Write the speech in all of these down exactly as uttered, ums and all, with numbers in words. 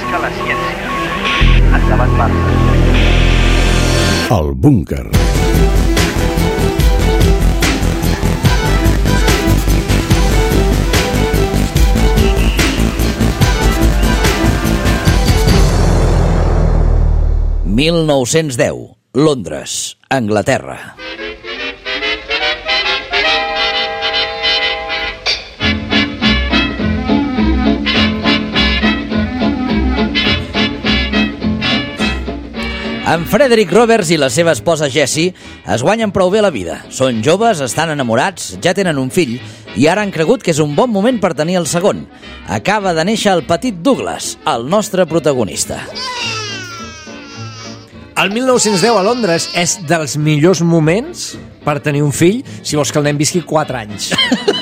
Visca la ciència. Endavant, Barça. El búnquer. mil nou-cents deu, Londres, Anglaterra. En Frederick Roberts i la seva esposa Jessie es guanyen prou bé la vida. Són joves, estan enamorats, ja tenen un fill i ara han cregut que és un bon moment per tenir el segon. Acaba de néixer el petit Douglas, el nostre protagonista. El mil nou-cents deu a Londres és dels millors moments per tenir un fill si vols que el nen visqui quatre anys.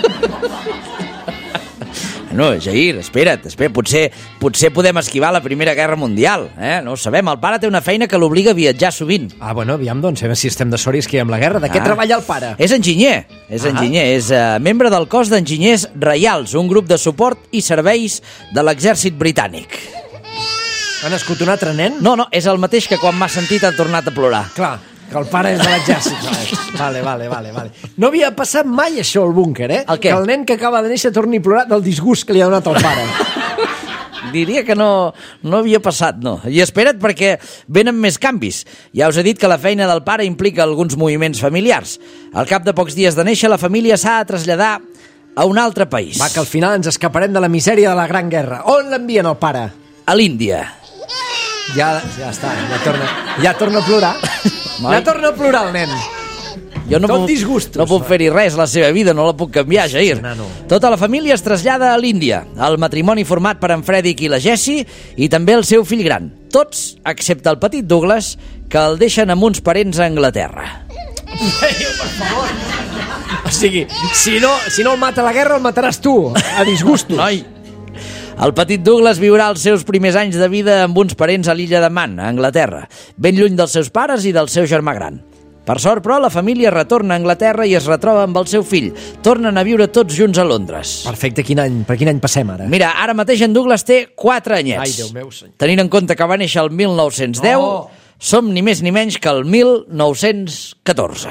No, Jair, espera't, espera't, potser, potser podem esquivar la Primera Guerra Mundial, eh? No ho sabem, el pare té una feina que l'obliga a viatjar sovint. Ah, bueno, aviam, doncs, a veure si estem de sort i esquivem la guerra. De què Ah. treballa el pare? És enginyer, és Ah. enginyer, és uh, membre del cos d'enginyers reials, un grup de suport i serveis de l'exèrcit britànic. Ha nascut un altre nen? No, no, és el mateix que quan m'ha sentit ha tornat a plorar. Clar, que el pare és de l'exèrcit. Vale, vale, vale, vale. No havia passat mai això al búnquer, eh? El què? Que el nen que acaba de néixer torni a plorar del disgust que li ha donat el pare. Diria que no, no havia passat, no. I espera't, perquè venen més canvis. Ja us he dit que la feina del pare implica alguns moviments familiars. Al cap de pocs dies de néixer, la família s'ha de traslladar a un altre país. Va, que al final ens escaparem de la misèria de la Gran Guerra. On l'envien el pare? A l'Índia. Ja, ja està, ja torna, ja torna a plorar. Noi. Ja torna a plorar el nen. Jo no Tot puc, disgustos. no puc fer-hi res a la seva vida, no la puc canviar, Jair. nano. Tota la família es trasllada a l'Índia, el matrimoni format per en Frederick i la Jessie i també el seu fill gran. Tots, excepte el petit Douglas, que el deixen amb uns parents a Anglaterra. Per favor. O sigui, si no, si no el mata la guerra, el mataràs tu, a disgustos. Noi! El petit Douglas viurà els seus primers anys de vida amb uns parents a l'illa de Man, a Anglaterra, ben lluny dels seus pares i del seu germà gran. Per sort, però, la família retorna a Anglaterra i es retroba amb el seu fill. Tornen a viure tots junts a Londres. Perfecte, quin any, per quin any passem ara? Mira, ara mateix en Douglas té quatre anyets. Ai, Déu meu senyor. Tenint en compte que va néixer el mil nou-cents deu, Oh. som ni més ni menys que el mil nou-cents catorze.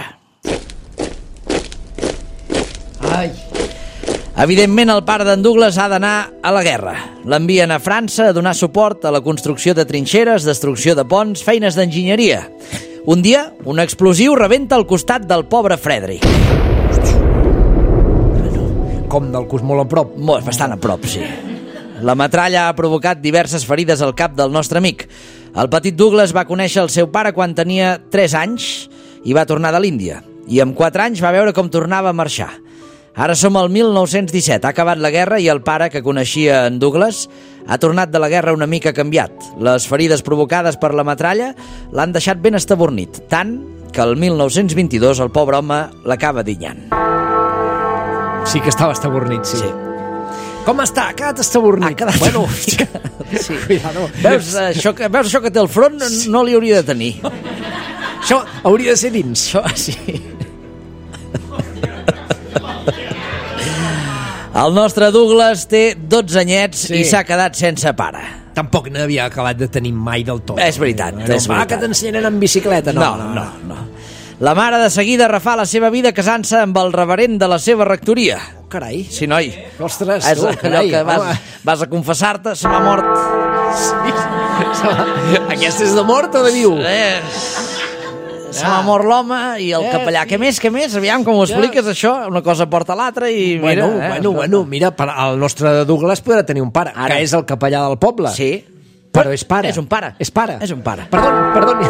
Ai. Evidentment, el pare d'en Douglas ha d'anar a la guerra. L'envien a França a donar suport a la construcció de trinxeres, destrucció de ponts, feines d'enginyeria. Un dia, un explosiu rebenta al costat del pobre Frederick. Com del cos molt a prop. Molt, bastant a prop, sí. La metralla ha provocat diverses ferides al cap del nostre amic. El petit Douglas va conèixer el seu pare quan tenia tres anys i va tornar de l'Índia. I amb quatre anys va veure com tornava a marxar. Ara som al mil nou-cents disset, ha acabat la guerra i el pare, que coneixia en Douglas, ha tornat de la guerra una mica canviat. Les ferides provocades per la metralla l'han deixat ben estabornit, tant que el mil nou-cents vint-i-dos el pobre home l'acaba dinyant. Sí que estava estabornit, sí. Sí. Com està? Ha quedat estabornit. Ha quedat Bueno, estabornit. sí. Cuidado. Veus això, que, veus això que té al front? No li hauria de tenir. Això hauria de ser dins. Això, sí. El nostre Douglas té dotze anyets Sí. i s'ha quedat sense pare. Tampoc n'havia acabat de tenir mai del tot. És veritat, no, és va, veritat. que t'ensenyen en bicicleta. No, No, no, no. La mare de seguida refà la seva vida casant-se amb el reverent de la seva rectoria. Oh, carai. Sí, noi. Ostres, És tu, allò carai. que vas, home. vas a confessar-te, se m'ha mort. Aquesta és de mort o de viu? Eh, se m'ha mort l'home i el Eh, capellà. Què més, què més? Aviam, com ho expliques, això? Una cosa porta l'altra i Bueno, mira... eh, bueno, bueno, mira, per, el nostre Douglas podrà tenir un pare, Ara. que és el capellà del poble. Sí. Però és pare. És un pare. És pare. És un pare. Perdoni, perdoni.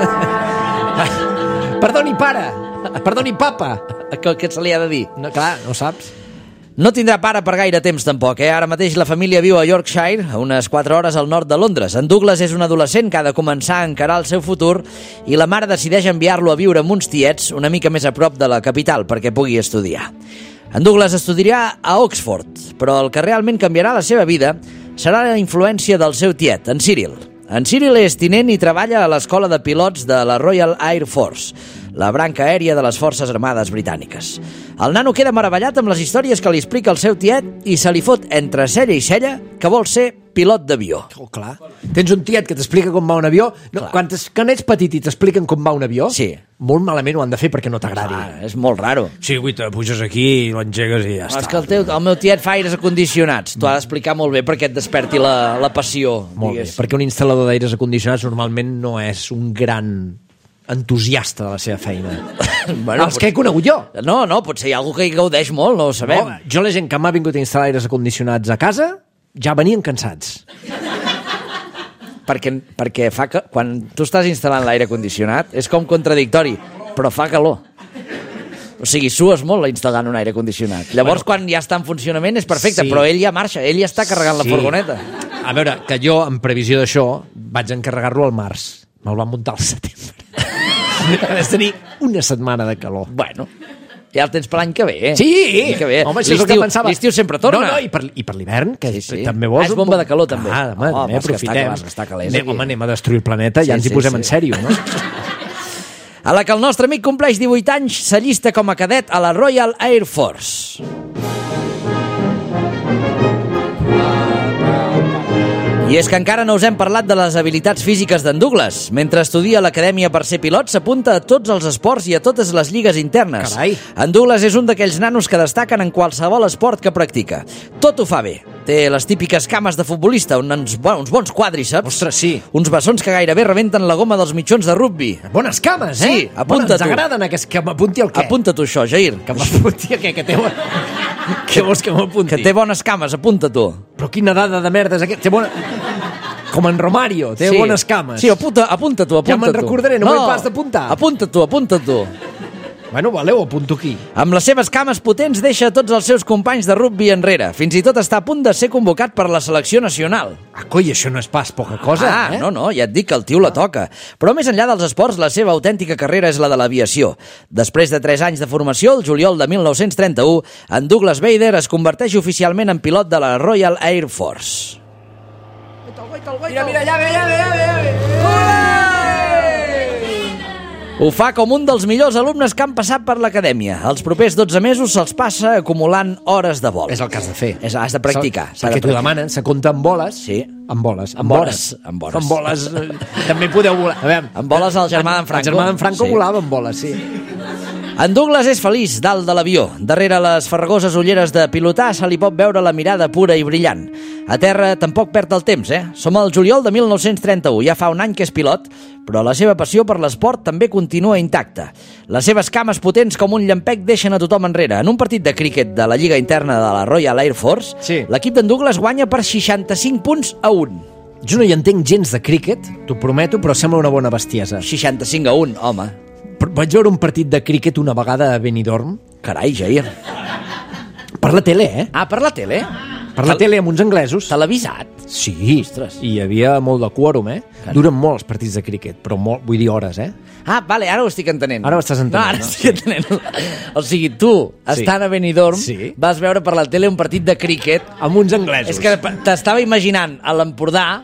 Perdoni, pare. Perdoni, papa. Què, què se li ha de dir? No, clar, no saps. No tindrà pare per gaire temps, tampoc, eh? Ara mateix la família viu a Yorkshire, a unes quatre hores al nord de Londres. En Douglas és un adolescent que ha de començar a encarar el seu futur i la mare decideix enviar-lo a viure amb uns tiets una mica més a prop de la capital perquè pugui estudiar. En Douglas estudiarà a Oxford, però el que realment canviarà la seva vida serà la influència del seu tiet, en Cyril. En Cyril és tinent i treballa a l'escola de pilots de la Royal Air Force. la branca aèria de les Forces Armades Britàniques. El nano queda meravellat amb les històries que li explica el seu tiet i se li fot entre cella i cella que vol ser pilot d'avió. Oh, clar. Tens un tiet que t'explica com va un avió. No, quan, quan ets petit i t'expliquen com va un avió, sí. Molt malament ho han de fer perquè no t'agradi. Ah, és molt raro. Sí, avui te puges aquí i l'engegues i ja No, està. és que el, teu, el meu tiet fa aires acondicionats. T'ho ha d'explicar molt bé perquè et desperti la, la passió. Molt digues. bé, perquè un instal·lador d'aires acondicionats normalment no és un gran entusiasta de la seva feina. Bueno, Els que he conegut jo. No, no, potser hi ha algú que hi gaudeix molt, no ho sabem. No, jo la gent que m'ha vingut a instal·lar aires acondicionats a casa ja venien cansats. Perquè, perquè fa que, quan tu estàs instal·lant l'aire condicionat és com contradictori, però fa calor. O sigui, sues molt instal·lant un aire condicionat. Llavors, bueno, quan ja està en funcionament és perfecte, sí. Però ell ja marxa, ell ja està carregant Sí. la furgoneta. A veure, que jo, en previsió d'això, vaig encarregar-lo al març. Me'l van muntar al setembre. Has de tenir una setmana de calor. Bueno, ja el tens per l'any que ve. Eh? Sí! L'any que ve. Home, això és el que pensava. L'estiu sempre torna. No, no, i per, i per l'hivern, que Sí, sí. també vols... Ah, és bomba de calor, també. Ah, home, Oh, oh, vas que està- aprofitem. vas que està calés, anem, aquí. home, anem a destruir el planeta, Sí, ja ens sí, hi posem sí. en sèrio, no? A la que el nostre amic compleix divuit anys, s'allista com a cadet a la Royal Air Force. I és que encara no us hem parlat de les habilitats físiques d'en Douglas. Mentre estudia a l'acadèmia per ser pilot, s'apunta a tots els esports i a totes les lligues internes. Carai. En Douglas és un d'aquells nanos que destaquen en qualsevol esport que practica. Tot ho fa bé. Té les típiques cames de futbolista, uns, bueno, uns bons quàdriceps, Ostres, sí. uns bessons que gairebé rebenten la goma dels mitjons de rugbi. Bones cames, eh? Sí, apunta Bona, ens tu. agraden aquests, que m'apunti el què? Apunta tu això, Jair. Que m'apunti el què? Que té... Què vols que m'apunti? Que té bones cames, apunta tu. Però quina dada de merda és aquest? Té bona... Com en Romario, té Sí. bones cames. Sí, apunta, apunta tu, apunta Ja me'n tu. recordaré, no m'he pas d'apuntar. Apunta tu, apunta tu. Bueno, vale, ho apunto aquí. Amb les seves cames potents deixa tots els seus companys de rugbi enrere. Fins i tot està a punt de ser convocat per la selecció nacional. Ah, coi, això no és pas poca cosa, ah, eh? no, no, ja et dic que el tio la toca. Però més enllà dels esports, la seva autèntica carrera és la de l'aviació. Després de tres anys de formació, el juliol de mil nou-cents trenta-u, en Douglas Bader es converteix oficialment en pilot de la Royal Air Force. Mira, mira, ja ve, ja ve, ja ve, ja ve. Ho fa com un dels millors alumnes que han passat per l'acadèmia. Els propers dotze mesos se'ls passa acumulant hores de vol. És el que has de fer. És, has de practicar. s'ha de Perquè t'ho practicar. demanen, se compta amb boles. Sí. Amb boles. Amb boles, amb boles. Amb boles. eh, També podeu volar. A veure, Amb boles el germà d'en Franco. El germà d'en Franco Sí. volava amb boles, sí. En Douglas és feliç dalt de l'avió. Darrere les farragoses ulleres de pilotar se li pot veure la mirada pura i brillant. A terra tampoc perd el temps, eh? Som al juliol de mil nou-cents trenta-u, ja fa un any que és pilot, però la seva passió per l'esport també continua intacta. Les seves cames potents com un llampec deixen a tothom enrere. En un partit de críquet de la lliga interna de la Royal Air Force, Sí. l'equip d'en Douglas guanya per seixanta-cinc punts a un. Jo no hi entenc gens de críquet, t'ho prometo, però sembla una bona bestiesa. seixanta-cinc a un, home. Però vaig veure un partit de críquet una vegada a Benidorm. Carai, Jair. Per la tele, eh? Ah, per la tele? Per la tele amb uns anglesos. Televisat? Sí, Ostres. i hi havia molt de quòrum, eh? Duren molt els partits de críquet, però molt, vull dir hores, eh? Ah, vale, ara ho estic entenent. Ara ho estàs entenent, No, ara no? estic entenent. O sigui, tu, Sí. estant a Benidorm, Sí. vas veure per la tele un partit de críquet. Amb uns anglesos. És que t'estava imaginant a l'Empordà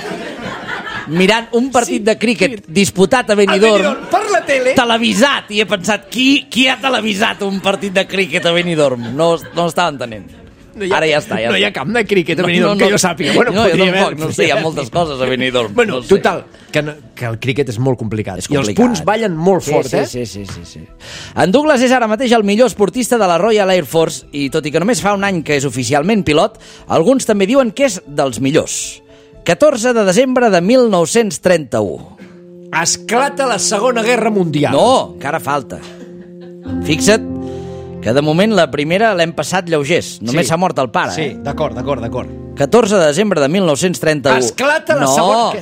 mirant un partit de críquet disputat a Benidorm, Benidorm, per la tele. televisat, i he pensat, qui, qui ha televisat un partit de críquet a Benidorm? No, no ho estava entenent. No hi ha, Ara ja està. Ja no hi ha està. camp de críquet a Benidorm que jo sàpiga. Bueno, no, jo podria tampoc, haver- no sé, hi ha moltes coses a Benidorm. Bueno, no sé. total, que, no, que el críquet és molt complicat. És I els complicat. punts ballen molt sí, fort, sí, eh? Sí, sí, sí, sí. En Douglas és ara mateix el millor esportista de la Royal Air Force i, tot i que només fa un any que és oficialment pilot, alguns també diuen que és dels millors. catorze de desembre de mil nou-cents trenta-u. Esclata la Segona Guerra Mundial. No, encara falta. Fixa't que de moment la primera l'hem passat lleugers. Només Sí. s'ha mort el pare. Sí, Eh? d'acord, d'acord, d'acord. catorze de desembre de mil nou-cents trenta-u. Esclata la no. Segona...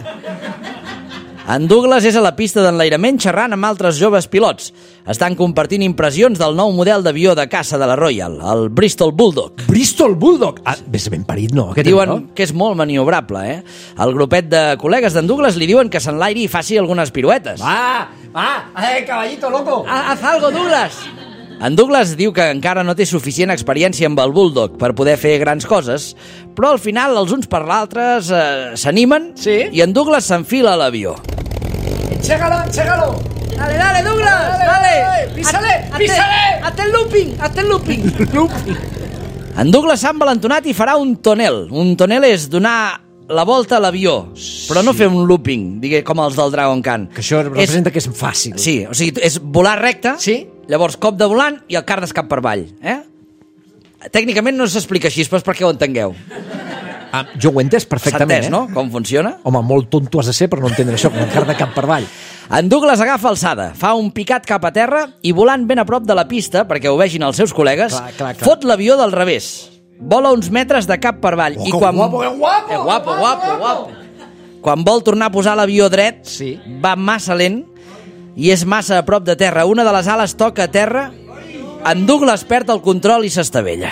En Douglas és a la pista d'enlairament xerrant amb altres joves pilots. Estan compartint impressions del nou model d'avió de caça de la Royal, el Bristol Bulldog. Bristol Bulldog. Ah, ves ben parit, no? Aquest Diuen no? que és molt maniobrable, eh? El grupet de col·legues d'en Douglas li diuen que s'enlairi i faci algunes piruetes. Va, va, eh, caballito loco. Ah, haz algo, Douglas! En Douglas diu que encara no té suficient experiència amb el Bulldog per poder fer grans coses, però al final els uns per l'altres eh, s'animen Sí. i en Douglas s'enfila a l'avió. Enchégalo, enchégalo. Dale, dale, Douglas, dale. Písale, Hazte- písale. Hazte el looping, hazte el looping. En Douglas s'ha envalentonat i farà un tonel. Un tonel és donar la volta a l'avió, però no fer un looping, digue, com els del Dragon Khan. Que això representa que és fàcil. Sí, o sigui, és volar recte, Sí. llavors cop de volant i el cardes cap per avall. Eh? Tècnicament no s'explica així, però és perquè ho entengueu. Ah, jo ho he entès S'ha perfectament, entès, eh? no? Com funciona? Home, molt tonto has de ser per no entendre això, com el car de cap per avall. En Douglas agafa alçada, fa un picat cap a terra i volant ben a prop de la pista, perquè ho vegin els seus col·legues, Clar, clar, clar. fot l'avió del revés. Vola uns metres de cap per avall. Oh, I que quan... guapo, que guapo, Eh, guapo, que guapo, guapo. guapo. Quan vol tornar a posar l'avió dret, Sí. va massa lent i és massa a prop de terra. Una de les ales toca a terra, en Douglas perd el control i s'estavella.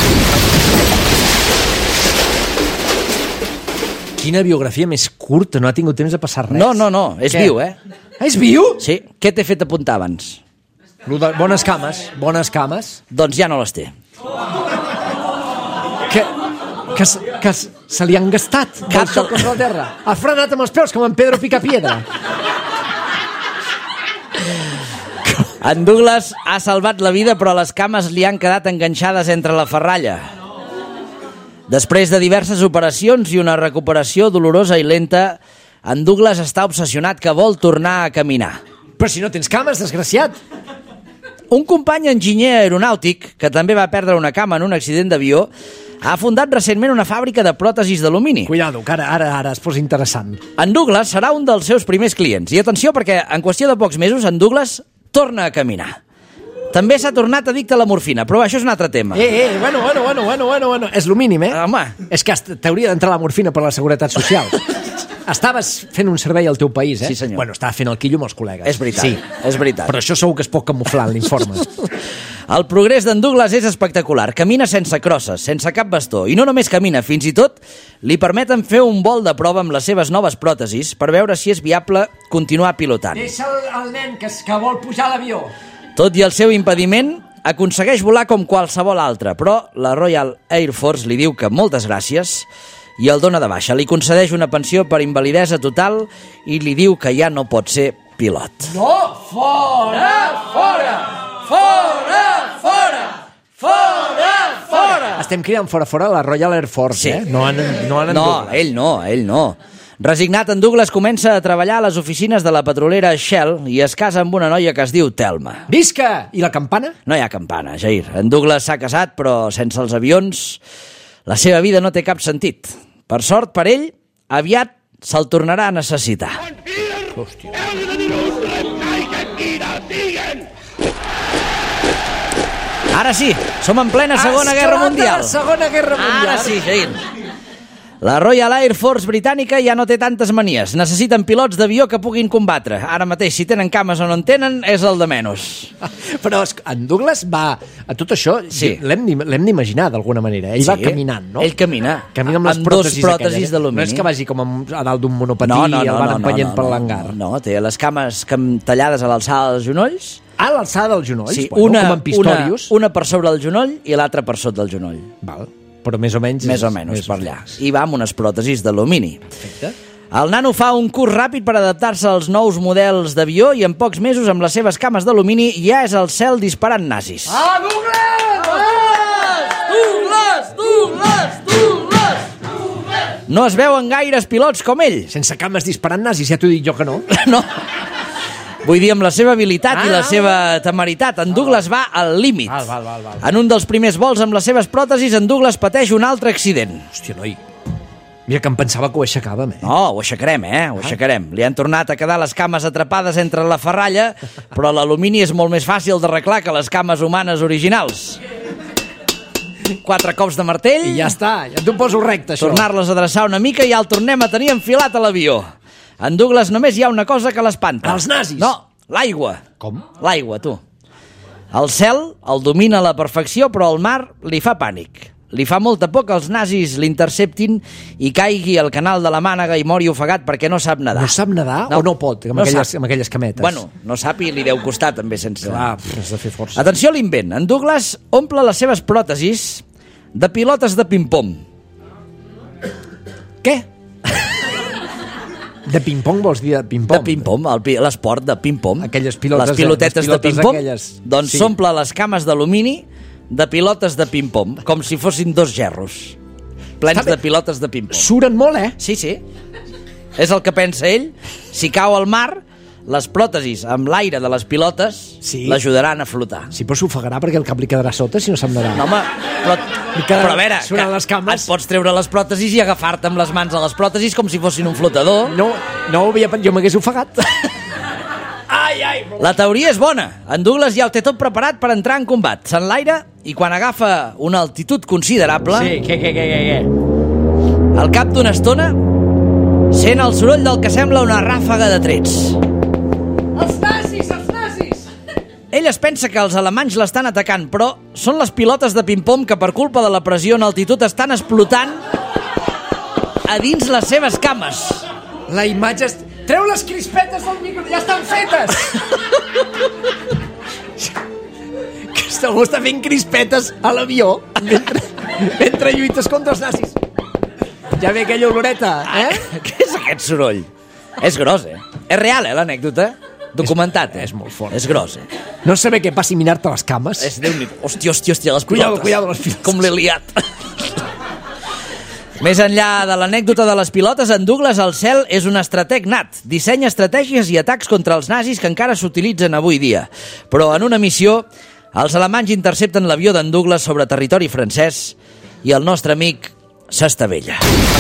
Quina biografia més curta, no ha tingut temps de passar res. No, no, no, és Què? viu, eh? Ah, és viu? Sí. Què t'he fet apuntar abans? Lo de bones cames, bones cames. Doncs ja no les té. Que, que, s- que s- se li han gastat Cap del xoc de- contra la terra. Ha frenat amb els peus, com en Pedro Picapiedra. En Douglas ha salvat la vida, però les cames li han quedat enganxades entre la ferralla. Després de diverses operacions i una recuperació dolorosa i lenta, en Douglas està obsessionat que vol tornar a caminar. Però si no tens cames, desgraciat. Un company enginyer aeronàutic, que també va perdre una cama en un accident d'avió, ha fundat recentment una fàbrica de pròtesis d'alumini. Cuidado, que ara, ara, ara es posa interessant. En Douglas serà un dels seus primers clients. I atenció, perquè en qüestió de pocs mesos, en Douglas torna a caminar. També s'ha tornat addicte a la morfina, però això és un altre tema. Eh, eh, bueno, bueno, bueno, bueno, bueno, bueno. És lo mínim, eh? Home. És que est- t'hauria d'entrar la morfina per la Seguretat Social. Estaves fent un servei al teu país, eh? Sí, senyor. Bueno, estava fent el quillo amb els col·legues. És veritat, Sí. és veritat. Però això segur que es pot camuflar en l'informe. El progrés d'en Douglas és espectacular. Camina sense crosses, sense cap bastó. I no només camina, fins i tot li permeten fer un vol de prova amb les seves noves pròtesis per veure si és viable continuar pilotant. Deixa el, el nen que, que vol pujar a l'avió. Tot i el seu impediment, aconsegueix volar com qualsevol altre, però la Royal Air Force li diu que moltes gràcies i el dona de baixa. Li concedeix una pensió per invalidesa total i li diu que ja no pot ser pilot. No, fora, fora! Fora! Fora! Fora! Fora! Estem cridant fora, fora la Royal Air Force, Sí. eh? No en, no en No, Douglas. ell no, ell no. Resignat, en Douglas comença a treballar a les oficines de la petrolera Shell i es casa amb una noia que es diu Thelma. Visca! I la campana? No hi ha campana, Jair. En Douglas s'ha casat, però sense els avions la seva vida no té cap sentit. Per sort per ell, aviat se'l tornarà a necessitar. Ara sí, som en plena Segona Guerra Esclata Mundial. la Segona Guerra Mundial. Ara sí, Jair. La Royal Air Force britànica ja no té tantes manies. Necessiten pilots d'avió que puguin combatre. Ara mateix, si tenen cames o no en tenen, és el de menys. Però es- en Douglas va... A tot això Sí. l'hem d'im- l'hem d'imaginar d'alguna manera. Ell Sí, va caminant, no? ell camina. Camina amb les Amb dos pròtesis, pròtesis aquelles. d'alumini. No és que vagi com amb- a dalt d'un monopatí No, no, i el no, van no, empenyent no, per no, l'hangar. No, no, té les cames cam- tallades a l'alçada dels genolls. A l'alçada dels genolls? Sí, bueno, una, com en una, Pistorius. una per sobre el genoll i l'altra per sota el genoll. Val. Però més o menys... Més o és- menys, més per o allà. menys. I va amb unes pròtesis d'alumini. Perfecte. El nano fa un curs ràpid per adaptar-se als nous models d'avió i en pocs mesos, amb les seves cames d'alumini, ja és al cel disparant nazis. Ah, Douglas! Douglas! Douglas! Douglas! No es veuen gaires pilots com ell. Sense cames disparant nazis, ja t'ho dic jo que no. No. Vull dir, amb la seva habilitat Ah. i la seva temeritat, en Douglas va al límit. Val, val, val, val. En un dels primers vols amb les seves pròtesis, en Douglas pateix un altre accident. Hòstia, noi. Mira que em pensava que ho aixecàvem, eh? No, ho aixecarem, eh? Ho aixecarem. Li han tornat a quedar les cames atrapades entre la ferralla, però l'alumini és molt més fàcil d'arreglar que les cames humanes originals. Quatre cops de martell, I ja està, ja t'ho poso recte, això. tornar-les a adreçar una mica i ja el tornem a tenir enfilat a l'avió. En Douglas només hi ha una cosa que l'espanta. Els nazis. No, l'aigua. Com? L'aigua, tu. El cel el domina a la perfecció, però el mar li fa pànic. Li fa molta por que els nazis l'interceptin i caigui al canal de la Mànega i mori ofegat perquè no sap nedar. No sap nedar o no pot, amb, no aquelles, sap. amb aquelles cametes? Bueno, no sap i li deu costar també sense... Clar, pff, has de fer força. Atenció a l'invent. En Douglas omple les seves pròtesis de pilotes de ping-pong. Què? De ping-pong vols dir de ping-pong? De ping-pong, el pi- l'esport de ping-pong. Aquelles pilotes, les pilotetes les pilotes de ping-pong, aquelles, doncs sí. s'omple les cames d'alumini de pilotes de ping-pong, com si fossin dos gerros, plens Està bé. de pilotes de ping-pong. Suren molt, eh? Sí, sí. És el que pensa ell. Si cau al mar, les pròtesis amb l'aire de les pilotes Sí. l'ajudaran a flotar. Sí, però s'ofegarà perquè el cap li quedarà sota si no se'n anarà. No, home, però, quedarà però a veure, sonant les cames. et pots treure les pròtesis i agafar-te amb les mans a les pròtesis com si fossin un flotador. No, no ho havia pensat, jo m'hagués ofegat. Ai, ai. La teoria és bona. En Douglas ja ho té tot preparat per entrar en combat. S'enlaira i quan agafa una altitud considerable, Sí, què, què, què, què, què? al cap d'una estona, sent el soroll del que sembla una ràfaga de trets. Els nazis, els nazis! Ell es pensa que els alemanys l'estan atacant, però són les pilotes de ping-pong que per culpa de la pressió en altitud estan explotant a dins les seves cames. La imatge... És... Treu les crispetes del micro, ja estan fetes! Aquesta algú està fent crispetes a l'avió mentre, mentre lluites contra els nazis. Ja ve aquella oloreta, eh? Què és aquest soroll? És gros, eh? És real, eh, l'anècdota? Documentat, eh? és molt fort. És gros, eh? No saber què passi mirar-te les cames. És Déu-n'hi-do. Hòstia, hòstia, hòstia, les Cuidado, pilotes. cuidado, les pilotes. Com l'he liat. Més enllà de l'anècdota de les pilotes, en Douglas al cel és un estrateg nat. Dissenya estratègies i atacs contra els nazis que encara s'utilitzen avui dia. Però en una missió, els alemanys intercepten l'avió d'en Douglas sobre territori francès i el nostre amic s'estavella.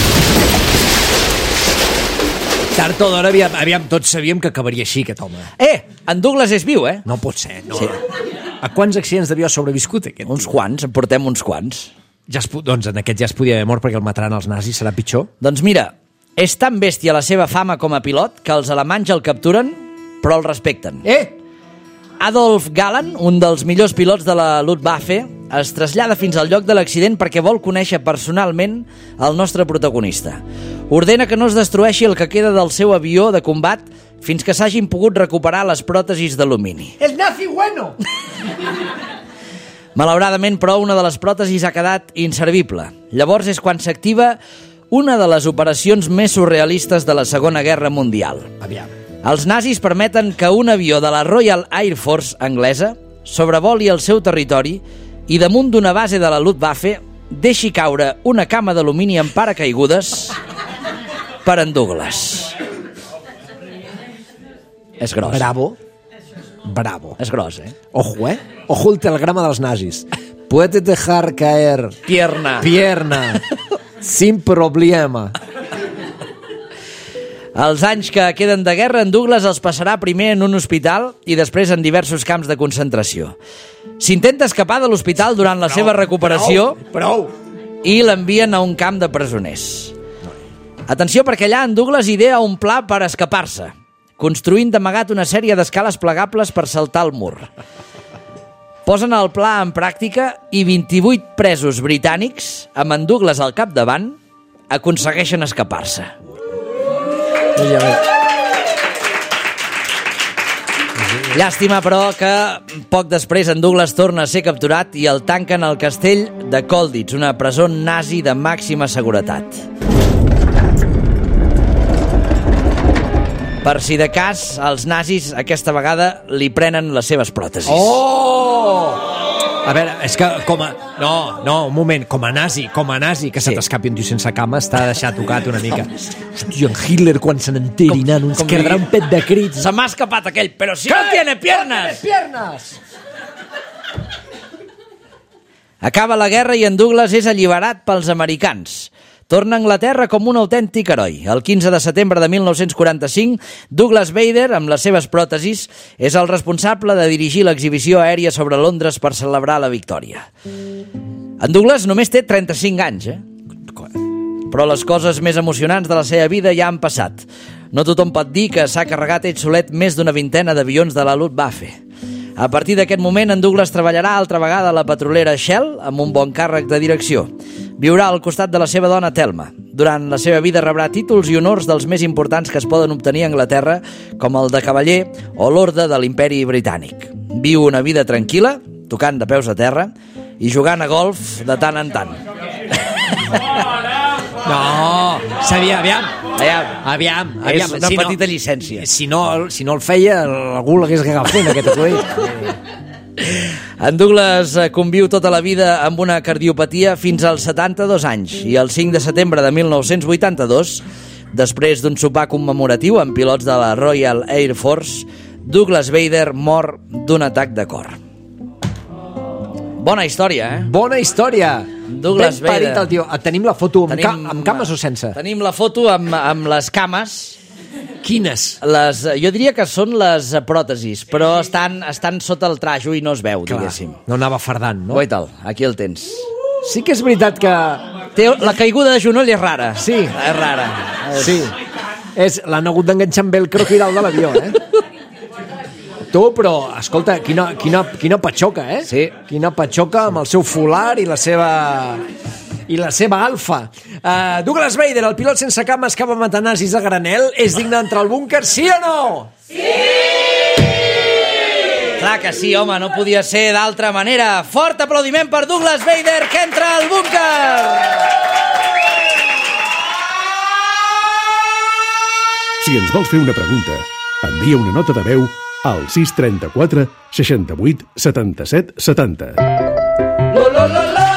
Tard o d'hora, aviam, aviam, tots sabíem que acabaria així, aquest home. Eh, en Douglas és viu, eh? No pot ser, no. Sí. A quants accidents d'avió ha sobreviscut, aquest Uns tio? quants, en portem uns quants. Ja es, doncs en aquest ja es podia haver mort perquè el mataran els nazis, serà pitjor? Doncs mira, és tan bèstia la seva fama com a pilot que els alemanys el capturen, però el respecten. Eh! Adolf Galland, un dels millors pilots de la Luftwaffe, es trasllada fins al lloc de l'accident perquè vol conèixer personalment el nostre protagonista. Ordena que no es destrueixi el que queda del seu avió de combat fins que s'hagin pogut recuperar les pròtesis d'alumini. El nazi bueno! Malauradament, però, una de les pròtesis ha quedat inservible. Llavors és quan s'activa una de les operacions més surrealistes de la Segona Guerra Mundial. Aviam. Els nazis permeten que un avió de la Royal Air Force anglesa sobrevoli el seu territori i damunt d'una base de la Luftwaffe deixi caure una cama d'alumini en paracaigudes per en Douglas. És gros. Bravo. Bravo. És gros, eh? Ojo, eh? Ojo el telegrama dels nazis. Puedes dejar caer Pierna. pierna sin problema. Els anys que queden de guerra, en Douglas els passarà primer en un hospital i després en diversos camps de concentració. S'intenta escapar de l'hospital durant la seva recuperació Prou, i l'envien a un camp de presoners. Atenció, perquè allà en Douglas idea un pla per escapar-se, construint d'amagat una sèrie d'escales plegables per saltar el mur. Posen el pla en pràctica i vint-i-vuit presos britànics, amb en Douglas al capdavant, aconsegueixen escapar-se. Llàstima, però, que poc després en Douglas torna a ser capturat i el tanquen al castell de Colditz, una presó nazi de màxima seguretat. Per si de cas, els nazis aquesta vegada li prenen les seves pròtesis. Oh! A veure, és que com a... No, no, un moment, com a nazi, com a nazi, que se Sí. t'escapi un tio sense cama, està deixat tocat una mica. Hòstia, en Hitler, quan se n'enteri, Com- nano, ens com quedarà li- un pet de crits. Se m'ha escapat aquell, però si no tiene piernas! piernas! Acaba la guerra i en Douglas és alliberat pels americans. Torna a Anglaterra com un autèntic heroi. El quinze de setembre de mil nou-cents quaranta-cinc, Douglas Bader, amb les seves pròtesis, és el responsable de dirigir l'exhibició aèria sobre Londres per celebrar la victòria. En Douglas només té trenta-cinc anys, eh? Però les coses més emocionants de la seva vida ja han passat. No tothom pot dir que s'ha carregat ell solet més d'una vintena d'avions de la Luftwaffe. A partir d'aquest moment, en Douglas treballarà altra vegada a la petrolera Shell amb un bon càrrec de direcció. Viurà al costat de la seva dona Thelma. Durant la seva vida rebrà títols i honors dels més importants que es poden obtenir a Anglaterra, com el de cavaller o l'Orde de l'Imperi Britànic. Viu una vida tranquil·la, tocant de peus a terra i jugant a golf de tant en tant. No, sabia, aviam, Aviam, Aviam, és aviam. una si petita no, llicència. Si no, si no el feia, algú l'hagués agafat fent, aquest acudit. En Douglas eh, conviu tota la vida amb una cardiopatia fins als setanta-dos anys i el cinc de setembre de mil nou-cents vuitanta-dos, després d'un sopar commemoratiu amb pilots de la Royal Air Force, Douglas Bader mor d'un atac de cor. Bona història, eh? Bona història. Douglas ben parit Bader. el tio. Tenim la foto amb, Tenim, ca amb cames o sense? Tenim la foto amb, amb les cames. Quines? Les, jo diria que són les pròtesis, però estan, estan sota el trajo i no es veu, Clar, diguéssim. no anava fardant, no? Guaital, aquí el tens. Sí que és veritat que... Té, la caiguda de genoll és rara. Sí. És rara. És... Sí. És, l'han hagut d'enganxar amb velcro aquí dalt de l'avió, eh? Tu, però, escolta, quina, quina, quina patxoca, eh? Sí. Quina patxoca amb el seu fular i la seva... i la seva alfa. Uh, Douglas Bader, el pilot sense cames que va matar nazis a granel, és digne d'entrar al búnquer, sí o no? Sí! Clar que sí, home, no podia ser d'altra manera. Fort aplaudiment per Douglas Bader, que entra al búnquer! Si ens vols fer una pregunta, envia una nota de veu al sis trenta-quatre seixanta-vuit setanta-set setanta. Lo, lo, lo, lo!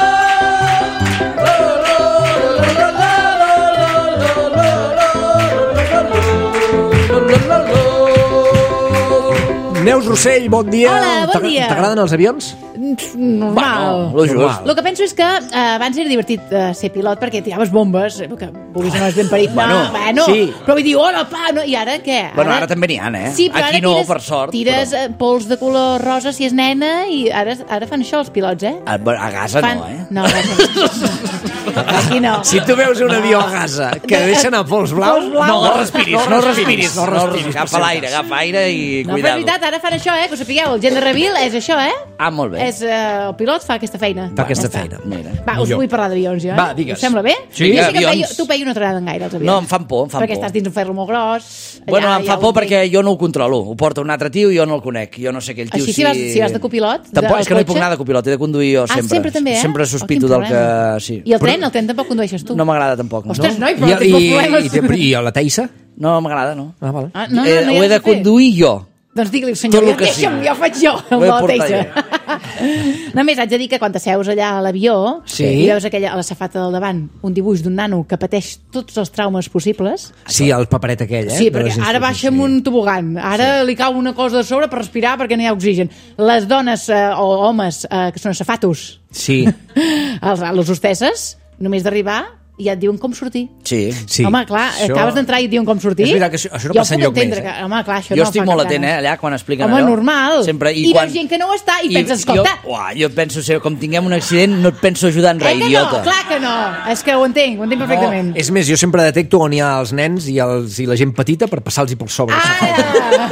Neus Rossell, bon dia. Hola, bon T'agra- dia. T'agraden els avions? Normal. Lo just. El que penso és que eh, abans era divertit eh, ser pilot perquè tiraves bombes, eh, que vulguis o no és ben parit. Bueno, no, bueno, sí. però vull dir, hola, pa, no, i ara què? Bueno, ara també n'hi ha, eh? Sí, però Aquí ara no, tires, per sort, Tires però- eh, pols de color rosa si és nena i ara, ara fan això els pilots, eh? A, a Gaza Fan... no, eh? No, a Gaza no. Aquí no. Si tu veus un avió a Gaza que deixa anar pols blaus, Pols blaus. No respiris, no respiris, no respiris. Agafa per si l'aire, agafa aire i No, però és cuidado. veritat, ara fan això, eh? Que ho sapigueu, el gent de Reveal és això, eh? Ah, molt bé. És, eh, el pilot fa aquesta feina. Fa aquesta Ja està. feina. Mira. Va, us vull parlar d'avions, jo, eh? Va, digues. Us sembla bé? Sí, jo sé que avions. peio, tu peio no t'agraden gaire, els avions. No, em fan por, em fan perquè por. estàs dins un ferro molt gros. Bueno, em fa ho por entenc. perquè jo no ho controlo. Ho porta un altre tio i jo no el conec. Jo no sé aquell tio Així, si vas, si vas de copilot, Tampoc, del és que no hi puc cotxe? anar de copilot, he de conduir jo Ah, sempre. sempre també, eh? Sempre Oh, sospito quin del que... problema. Sí. I el tren? El tren tampoc condueixes tu? No m'agrada tampoc. No, Ostres, noi, I, però tens molts i, problemes. i, i a la Teissa? no m'agrada, no. Ah, vale. Ah, no, no, Eh, no, ho he de conduir jo. Doncs digui-li, senyor, Tot el ja que deixa'm, sigui. ja ho faig jo, Ho amb he la portat teixa. Només haig de dir que quan t'asseus allà a l'avió Sí. i veus aquella, a la safata del davant un dibuix d'un nano que pateix tots els traumes possibles. Sí, el paperet aquell, eh? Sí, De perquè les ara baixa amb un tobogan, ara sí. li cau una cosa de sobre per respirar perquè no hi ha oxigen. Les dones eh, o homes eh, que són safatos, Sí, els, les hostesses, només d'arribar ja et diuen com sortir. Sí. sí. Home, clar, Això- acabes d'entrar i et diuen com sortir. És veritat que això- això no Jo passa puc enlloc entendre més, eh? Que, home, clar, això Jo no estic fa molt cap atent, eh, ganes. allà, quan expliquen Home, allò. normal. Sempre, I, quan... veus gent que no ho està i, penses, escolta... Jo, uah, jo penso, ser, com tinguem un accident, no et penso ajudar en res, eh que idiota. no? Clar que no. És que ho entenc, ho entenc perfectament. És més, jo sempre detecto on hi ha els nens i, els, i la gent petita per passar-los per sobre. Ara!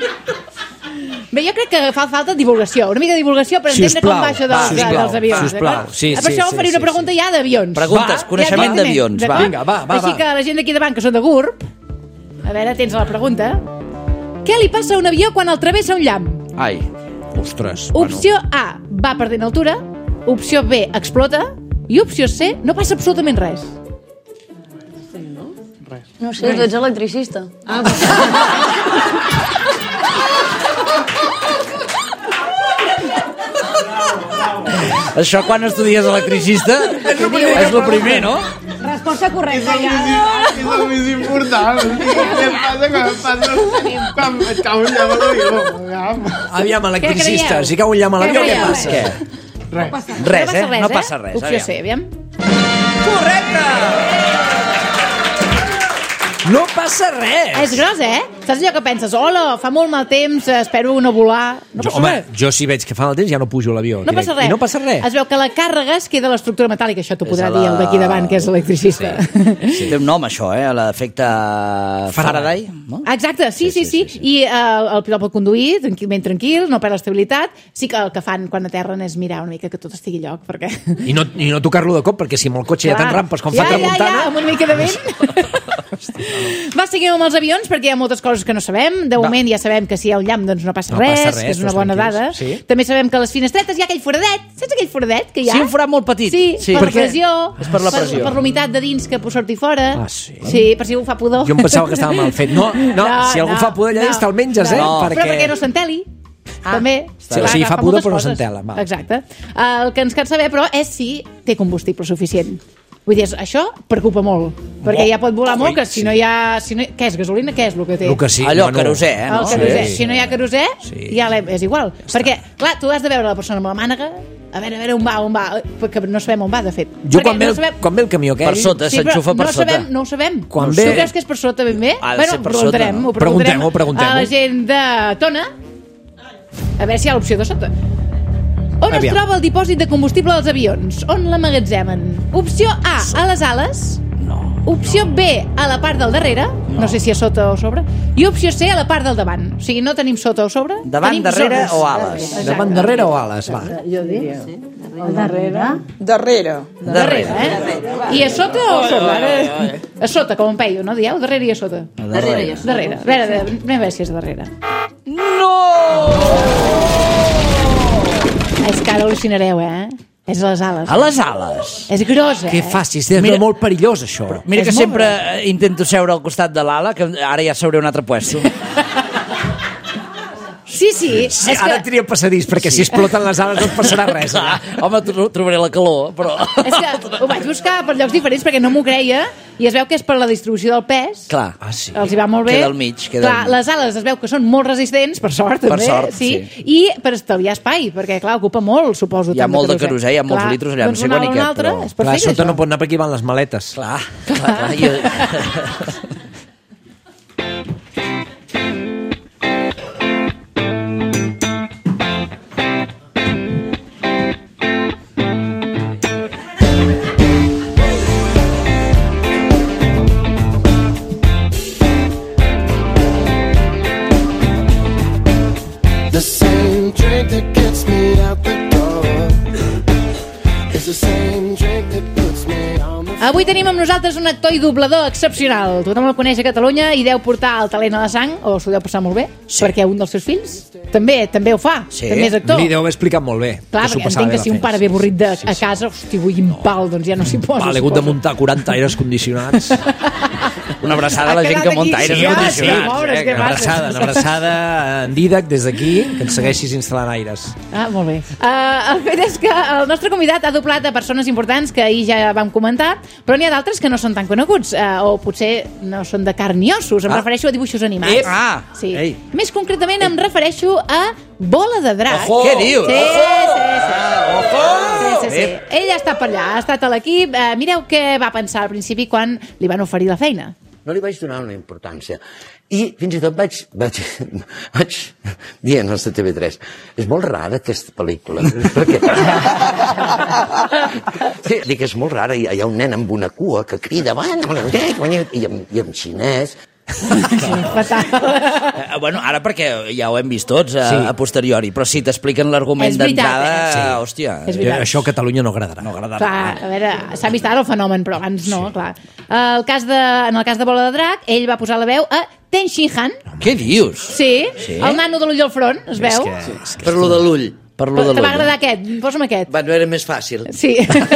Bé, jo crec que fa falta divulgació, una mica de divulgació per entendre Sisplau, com baixa va, dels, sisplau, dels avions. sisplau. d'acord? Sí, per sí, això sí, faré sí, una pregunta ja d'avions. Preguntes, Va, coneixement ja, d'avions, va. d'acord? Vinga, va, va, Així va. que la gent d'aquí davant, que són de G U R P, a veure, tens la pregunta. Què li passa a un avió quan el travessa un llamp? Ai, Ostres. Opció A, va perdent altura. Opció B, explota. I opció C, no passa absolutament res. No sé, tu ets electricista. Ah, això quan estudies electricista és el primer, no? resposta correcta, ja. És el més important. Què passa quan passa quan et cau un llamp a l'avió? Aviam, Què electricista, creieu? si cau un llamp a l'avió, Què què creieu? passa? Què? Res. Res, No passa eh? res, No eh? passa res. Opció aviam. C, aviam. Correcte! No passa res! És gros, eh? Saps allò que penses? Hola, fa molt mal temps, espero no volar. No Jo, passa home, res. jo si veig que fa mal temps ja no pujo a l'avió. No passa res. I no passa res. Es veu que la càrrega es queda a l'estructura metàl·lica. Això t'ho És podrà a la- dir el d'aquí davant, que és l'electricista. Sí. Té un nom, això, eh? L'efecte Faraday, no? Exacte, sí, sí, sí. sí, sí. I uh, el pilot pot conduir tranquil, ben tranquil, no perd l'estabilitat. Sí que el que fan quan aterren és mirar una mica que tot estigui a lloc, perquè... I no, i no tocar-lo de cop, perquè si amb el cotxe hi ha Clar. tant rampes com ja, fa tramuntana... Ja, ja, amb una mica de vent. Va, seguim amb els avions, perquè hi ha moltes coses coses que no sabem. De moment Va. ja sabem que si hi ha un llamp doncs no passa, no res, passa res, que és una bona dada. Sí. També sabem que a les finestretes hi ha aquell foradet. Saps aquell foradet que hi ha? Sí, un forat molt petit. Sí, sí. per Per la pressió. És per la pressió. Per, per l'humitat de dins que pot sortir fora. Ah, sí? Sí, per si algú fa pudor. Jo em pensava que estava mal fet. No, no, no si algú no, fa pudor allà no, dins te'l menges, eh? no. Perquè... Però perquè no s'enteli. Ah, també. Sí, o sigui, fa pudor però no s'entela. Exacte. El que ens cal saber, però, és si té combustible suficient. Vull dir, això preocupa molt, perquè ja pot volar molt, que si no hi ha... Si no, què és, gasolina? Què és el que té? El que sí, Allò, bueno, querosè, eh? No? El querosè. Sí. Si no hi ha querosè, Sí. ja és igual. Perquè, clar, tu has de veure la persona amb la mànega, a veure, a veure on va, on va, perquè no sabem on va, de fet. Jo Perquè quan ve, no el, sabem... quan ve el camió aquell... Per sota, Sí, però s'enxufa per no sota. Sabem, no ho sabem. Quan Tu ve- creus que és per sota ben bé? Ha de bueno, ser per ho sota, preguntarem, no? ho preguntarem Preguntem-ho, preguntem-ho. a la gent de Tona, a veure si hi ha l'opció de sota. On Aviam. es troba el dipòsit de combustible dels avions? On l'emmagatzemen? Opció A, a les ales. No. Opció B, a la part del darrere. No. no sé si a sota o a sobre. I opció C, a la part del davant. O sigui, no tenim sota o sobre. Davant, tenim darrere zones. o ales? Exacte. Davant, darrere o ales? Va. Jo diria. Sí. Darrere. Darrere. Darrere, eh? I a sota o a sobre? A sota, com en peio, no? Dieu darrere i a sota. Darrere. Darrere. A veure, anem a veure si és darrere. És que ara al·lucinareu, eh? És a les ales. A les ales. És gros, eh? Què facis? És Mira- molt perillós, això. Mira És que molt sempre eh, intento seure al costat de l'ala, que ara ja seuré un altre puesto. Sí, sí. Sí, és ara que, tria passadís, perquè si exploten les ales no et passarà res. Eh? Ah, home, tro- trobaré la calor, però... és que ho vaig buscar per llocs diferents perquè no m'ho creia i es veu que és per la distribució del pes. Clar. Ah, sí. Els hi va molt bé. Queda al mig, queda clar, al mig. les ales es veu que són molt resistents, per sort, Per també. sort, sí. sí. I per estalviar espai, perquè, clar, ocupa molt, suposo. Hi ha tant molt de querosè. querosè, hi ha molts Clar, litros allà, no doncs sé una quan i ala o què, una altra, però- és Clar, perfecte, sota això. no pot anar per aquí van les maletes. Clar, clar, clar. Jo... The same drink that gets me out the door is the same drink that puts me on the Avui tenim amb nosaltres un actor i doblador excepcional. Tothom el coneix a Catalunya i deu portar el talent a la sang, o s'ho deu passar molt bé, sí. perquè un dels seus fills també també ho fa, Sí. també és actor. Li deu haver explicat molt bé. Clar, que s'ho perquè passava entenc bé que si la un pare feina. ve avorrit de, Sí, a sí. casa, hosti, vull un pal, doncs ja no s'hi posa. Va, l'he hagut de suposo. muntar quaranta aires condicionats. Una abraçada a la Ha gent quedat que munta aquí. aires Sí, condicionats. sí, pobres, eh, què que- Una passa? abraçada, una abraçada en Didac des d'aquí, que ens segueixis instal·lant aires. Ah, molt bé. Uh, el fet és que el nostre convidat ha doblat a persones importants que ahir ja vam comentar, però n'hi ha d'altres que no són tan coneguts, uh, o potser no són de carn i ossos. Em Ah. refereixo a dibuixos animats. Ep. Ah, sí. ei. Més concretament em refereixo a Bola de Drac. Ojo! Què dius? Sí, sí, sí. Ojo! Sí, sí, sí. Ell ha estat per allà, ha estat a l'equip. Uh, mireu què va pensar al principi quan li van oferir la feina. No li vaig donar una importància. I fins i tot vaig, vaig, vaig dient als de T V tres, és molt rara aquesta pel·lícula. Perquè... sí, dic, és molt rara, hi ha, hi ha un nen amb una cua que crida, i en, i en xinès. Fatal. Eh, bueno, ara perquè ja ho hem vist tots a, Sí. a posteriori, però si t'expliquen l'argument És veritat, d'entrada, eh? sí. Sí. hòstia... És Jo, veritat. això a Catalunya no agradarà. No agradarà. Clar, a veure, s'ha vist ara el fenomen, però abans no, sí. clar. El cas de, en el cas de Bola de Drac, ell va posar la veu a Ten Shin Han. Què dius? Sí, Sí? el nano de l'ull al front, es veu? que- Per lo de l'ull. Per lo de Te va l'ull. agradar aquest? Posa'm aquest. Va, no era més fàcil. Sí.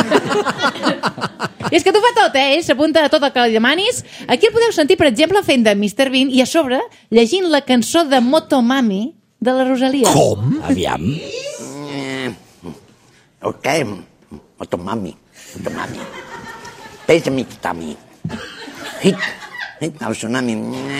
I és que t'ho fa tot, eh? Ell s'apunta a tot el que li demanis. Aquí el podeu sentir, per exemple, fent de mister Bean i a sobre llegint la cançó de Motomami de la Rosalia. Com? Aviam. Eh, ok, Motomami, Motomami. Pesa mi tami. Hit, hit, al tsunami.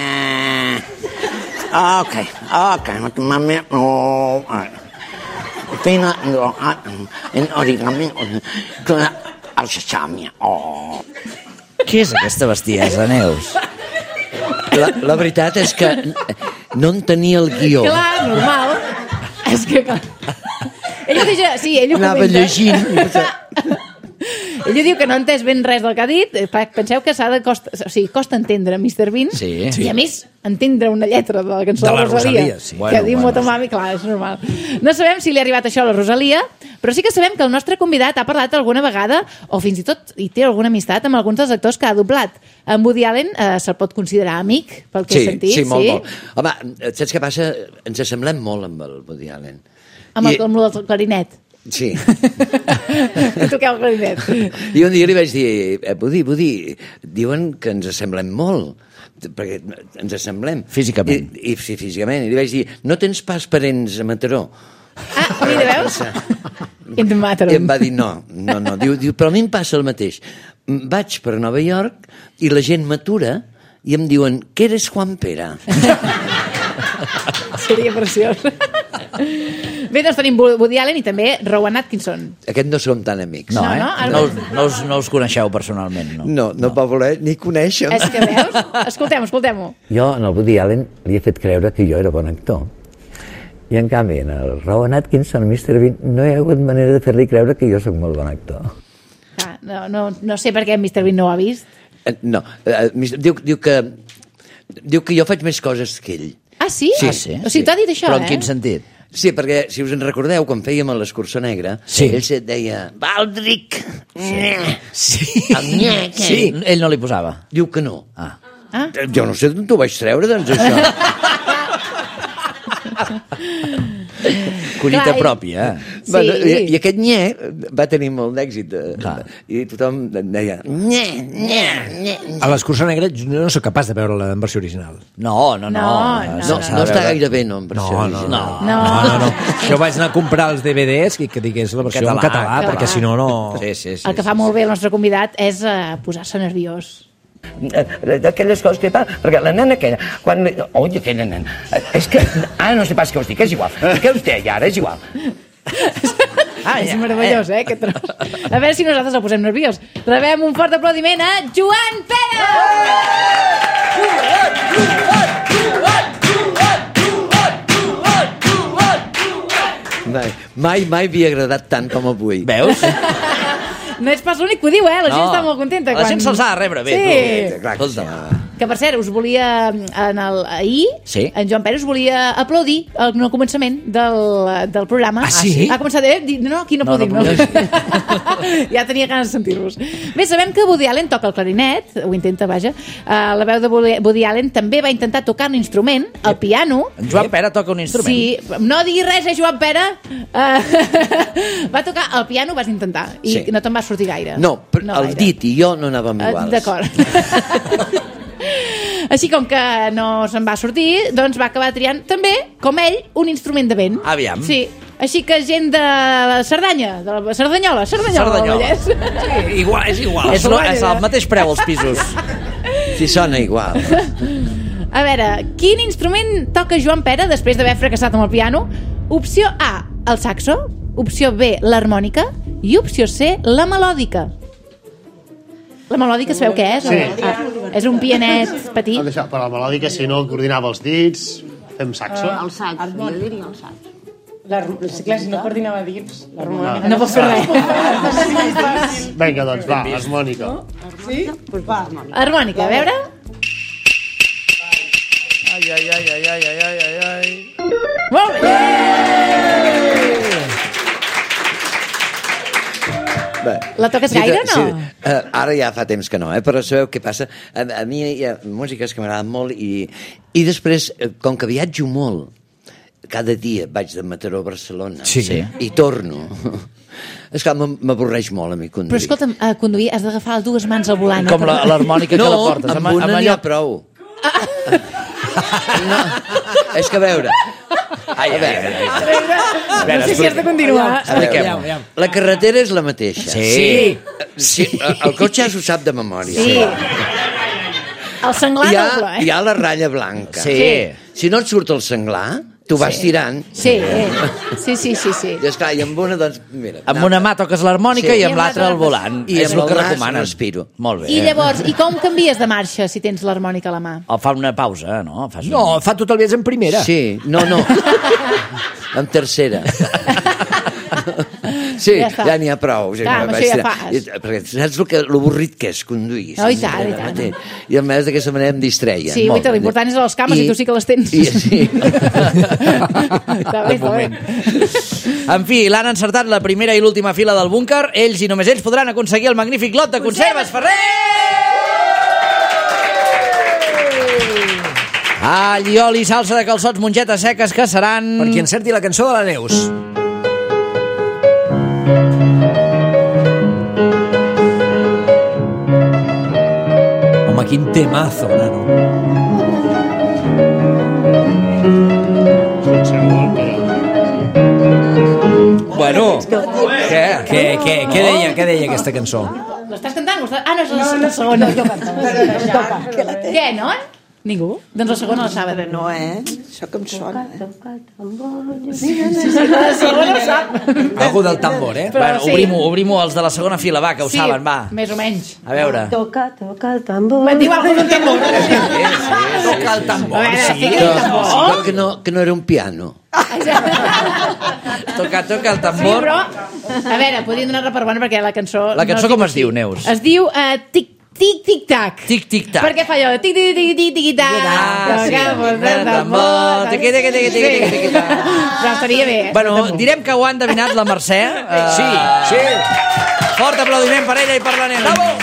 Ok, ok, Motomami. Oh, Fina, no, en origami, al sasami. Oh. Què és aquesta bestiesa, Neus? La, la veritat és que no en tenia el guió. Clar, normal. És que... Clar. Ell ho deixa... Sí, ell ho Anava comenta. llegint. Ell diu que no ha entès ben res del que ha dit. Penseu que s'ha de costa, o sigui, costa entendre mister Bean. Sí. I a més, entendre una lletra de la cançó De de la la Rosalia. Rosalia, sí. Que Bueno, diu bueno, Motomami, clar, és normal. No sabem si li ha arribat això a la Rosalia, però sí que sabem que el nostre convidat ha parlat alguna vegada, o fins i tot hi té alguna amistat amb alguns dels actors que ha doblat. En Woody Allen eh, se'l pot considerar amic, pel que Sí, he sentit. sí, molt, sí? molt. Home, saps què passa? Ens assemblem molt amb el Woody Allen. Amb el, I- amb el clarinet. Sí. Que toqueu el clarinet. I un dia li vaig dir, eh, Woody, Woody, diuen que ens assemblem molt, perquè ens assemblem. Físicament. I, i sí, físicament. I li vaig dir, no tens pas parents a Mataró? Ah, mira, veus? In the matter. I em va dir, no, no, no. Diu, diu, però a mi em passa el mateix. Vaig per Nova York i la gent m'atura i em diuen, que eres Juan Pere? Seria preciós. Bé, doncs tenim Woody Allen i també Rowan Atkinson. Aquest no som tan amics. No, No, eh? no, ara- No, us- no, us, no us coneixeu personalment, no? No, no, no va voler ni conèixer. És que veus? Escoltem-ho, escoltem-ho. Jo, en el Woody Allen, li he fet creure que jo era bon actor. I, en canvi, en el Rowan Atkinson, mister Bean, no hi ha hagut manera de fer-li creure que jo sóc molt bon actor. Ah, no, no, no sé per què mister Bean no ho ha vist. Eh, No, eh, diu, diu que diu que jo faig més coses que ell. Ah, sí? Sí, Ah, sí, O sigui, t'ha dit això, Però en eh? quin sentit? Sí, perquè, si us en recordeu, quan fèiem a l'Escurçó Negra, Sí. ell se deia, Baldric! Sí. El nyec, Sí. Ell no li posava. Diu que no. Ah. Ah? Jo no sé d'on t'ho vaig treure, doncs, això. Collita Clar, i- pròpia, eh? Sí. Bueno, i, I aquest nye va tenir molt d'èxit. eh, Clar. I tothom deia, nye, nye, nye. A l'Escurçó Negra jo no sóc capaç de veure-la en versió original. No, no, no. No, No, no, no, no està gaire bé, no, en versió No, no, original. no. No. No, no, no. Jo vaig anar a comprar els D V Ds i que digués la versió en Català, català, català. perquè si no, no... Sí, sí, sí. El que fa molt bé el nostre convidat és uh, posar-se nerviós. D'aquelles coses que tal, perquè la nena aquella, quan... Li... Oi, aquella nena, és que... Ara no sé pas què us dic, és igual. Què us deia ara, és igual. Ah, és meravellós, eh, aquest tros. A veure si nosaltres el posem nerviós. Rebem un fort aplaudiment a Joan Pere! Mai, mai, mai havia agradat tant com avui. Veus? No ets pas l'únic que ho diu, eh? La gent No. està molt contenta. La gent se'ls ha de rebre bé, Sí. tu. Clar, escolta. Que, per cert, us volia... En el, ahir, Sí. en Joan Pere us volia aplaudir al no començament del, del programa. Ah, sí? Ha començat a dir, no, aquí no, No, no aplaudim. No, ja tenia ganes de sentir-vos. Bé, sabem que Woody Allen toca el clarinet, ho intenta, vaja. Uh, la veu de Woody Woody Allen també va intentar tocar un instrument, el piano. En Joan Pere toca un instrument. Sí, no diguis res, eh, Joan Pere? Uh, va tocar el piano, vas intentar, i Sí. no te'n va sortir gaire. No, però No el gaire. dit i jo no anàvem Eh, iguals. D'acord. Així com que no se'n va sortir, doncs va acabar triant també, com ell, un instrument de vent. Aviam. Sí. Així que gent de la Cerdanya, de la Cerdanyola, Cerdanyola, Cerdanyola. del Vallès. Sí, igual, és igual. És, lo, és el mateix preu als pisos. Si sona igual. A veure, quin instrument toca Joan Pere després d'haver fracassat amb el piano? Opció A, el saxo. Opció B, l'harmònica. I opció C, la melòdica. La melòdica sabeu què és? Sí. Ah, és un pianet petit. Ah, deixa, però la melòdica, si no coordinava els dits, fem saxo. El sax, jo diria el sax. Sí, clar, si no coordinava dits, l'harmònica. No pot fer res. Vinga, doncs, va, harmònica. Sí? Pues va. Harmònica, a veure. Ai, ai, ai, ai, ai, ai, ai, ai. Molt bé! Bé. La toques gaire o no? Sí, uh, ara ja fa temps que no, eh? Però sabeu què passa? A, a mi hi ha músiques que m'agraden molt i, i després, eh, com que viatjo molt, cada dia vaig de Mataró a Barcelona Sí. Sí. i torno. Esclar, m'avorreix molt a mi conduir. Però escolta'm, a conduir has d'agafar les dues mans al volant. Com la- l'harmònica que no, la portes. amb amb- una amb n'hi allò- ha prou. No, és que a veure... Ai, ai, ai, ai. No sé si has de continuar. Expliquem-ho. La carretera és la mateixa. Sí. sí. El cotxe s'ho sap de memòria. Sí. El senglar Hi ha, doble, eh? hi ha la ratlla blanca. Sí. Si no et surt el senglar, tu vas Sí. tirant. Sí, sí, sí, sí, sí. I esclar, i amb una, doncs, mira... Amb una mà toques l'harmònica Sí. i I amb amb l'altra l'altra el volant. I És amb el que el nas recomanen. respiro. Molt bé. I llavors, i com canvies de marxa si tens l'harmònica a la mà? O fa una pausa, no? Fas No, fa tot el viatge en primera. Sí, no, no. En tercera. Sí, Ja està. ja n'hi ha prou. Clar, amb això ja fas. I- Perquè saps el que l'avorrit que és conduir? Oh, i tant, i tant. I a més d'aquesta manera em distreien. Sí, molt. guaita, l'important és a les cames i, tu sí que les tens. I, sí. Està bé, està bé. En fi, l'han encertat la primera i l'última fila del búnquer. Ells i només ells podran aconseguir el magnífic lot de conserves Ferrer! Allioli, salsa de calçots, mongetes seques, que seran... Per qui encerti la cançó de la Neus. Home, quin temazo, nano. Bueno, què? Què, què, què deia, què deia aquesta cançó? L'estàs cantant? O estàs... Ah, no, és la, la segona. No, jo canto. Què, no? Ningú? Doncs la segona la saben. Però no, eh? Això que em sona. Eh? Sí, sí, sí, la segona la sap. Algú del tambor, eh? Però Bueno, sí. obrim-ho, obrim-ho els de la segona fila, va, que ho Sí, saben, va. més o menys. A veure. Toca, toca el tambor. Em diu algú d'un tambor. Toca el tambor, A veure, sí. fica Que, el tambor. que, no, que no era un piano. Toca, toca el Sí, tambor. però... A veure, podríem donar-la per bona perquè la cançó... La cançó no com es diu, Neus? Es diu uh, Tic Tic Tic Tac. Tic, tic, tac. Per què fa allò? Tic Tic Tic Tic Tic Tac. Ah, sí. El tambor. Tiqui, tiqui, tiqui, tiqui, tiqui, tiqui, tac. Però estaria bé. eh? Bueno, direm que ho ha endevinat la Mercè. Uh, Sí, sí. Fort aplaudiment per ella i per la Neus. Bravo!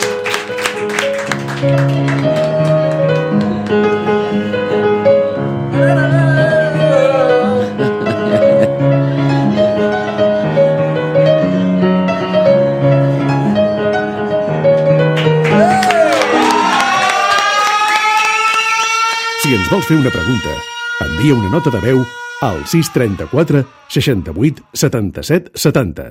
Si ens vols fer una pregunta, envia una nota de veu al sis trenta-quatre seixanta-vuit setanta-set setanta.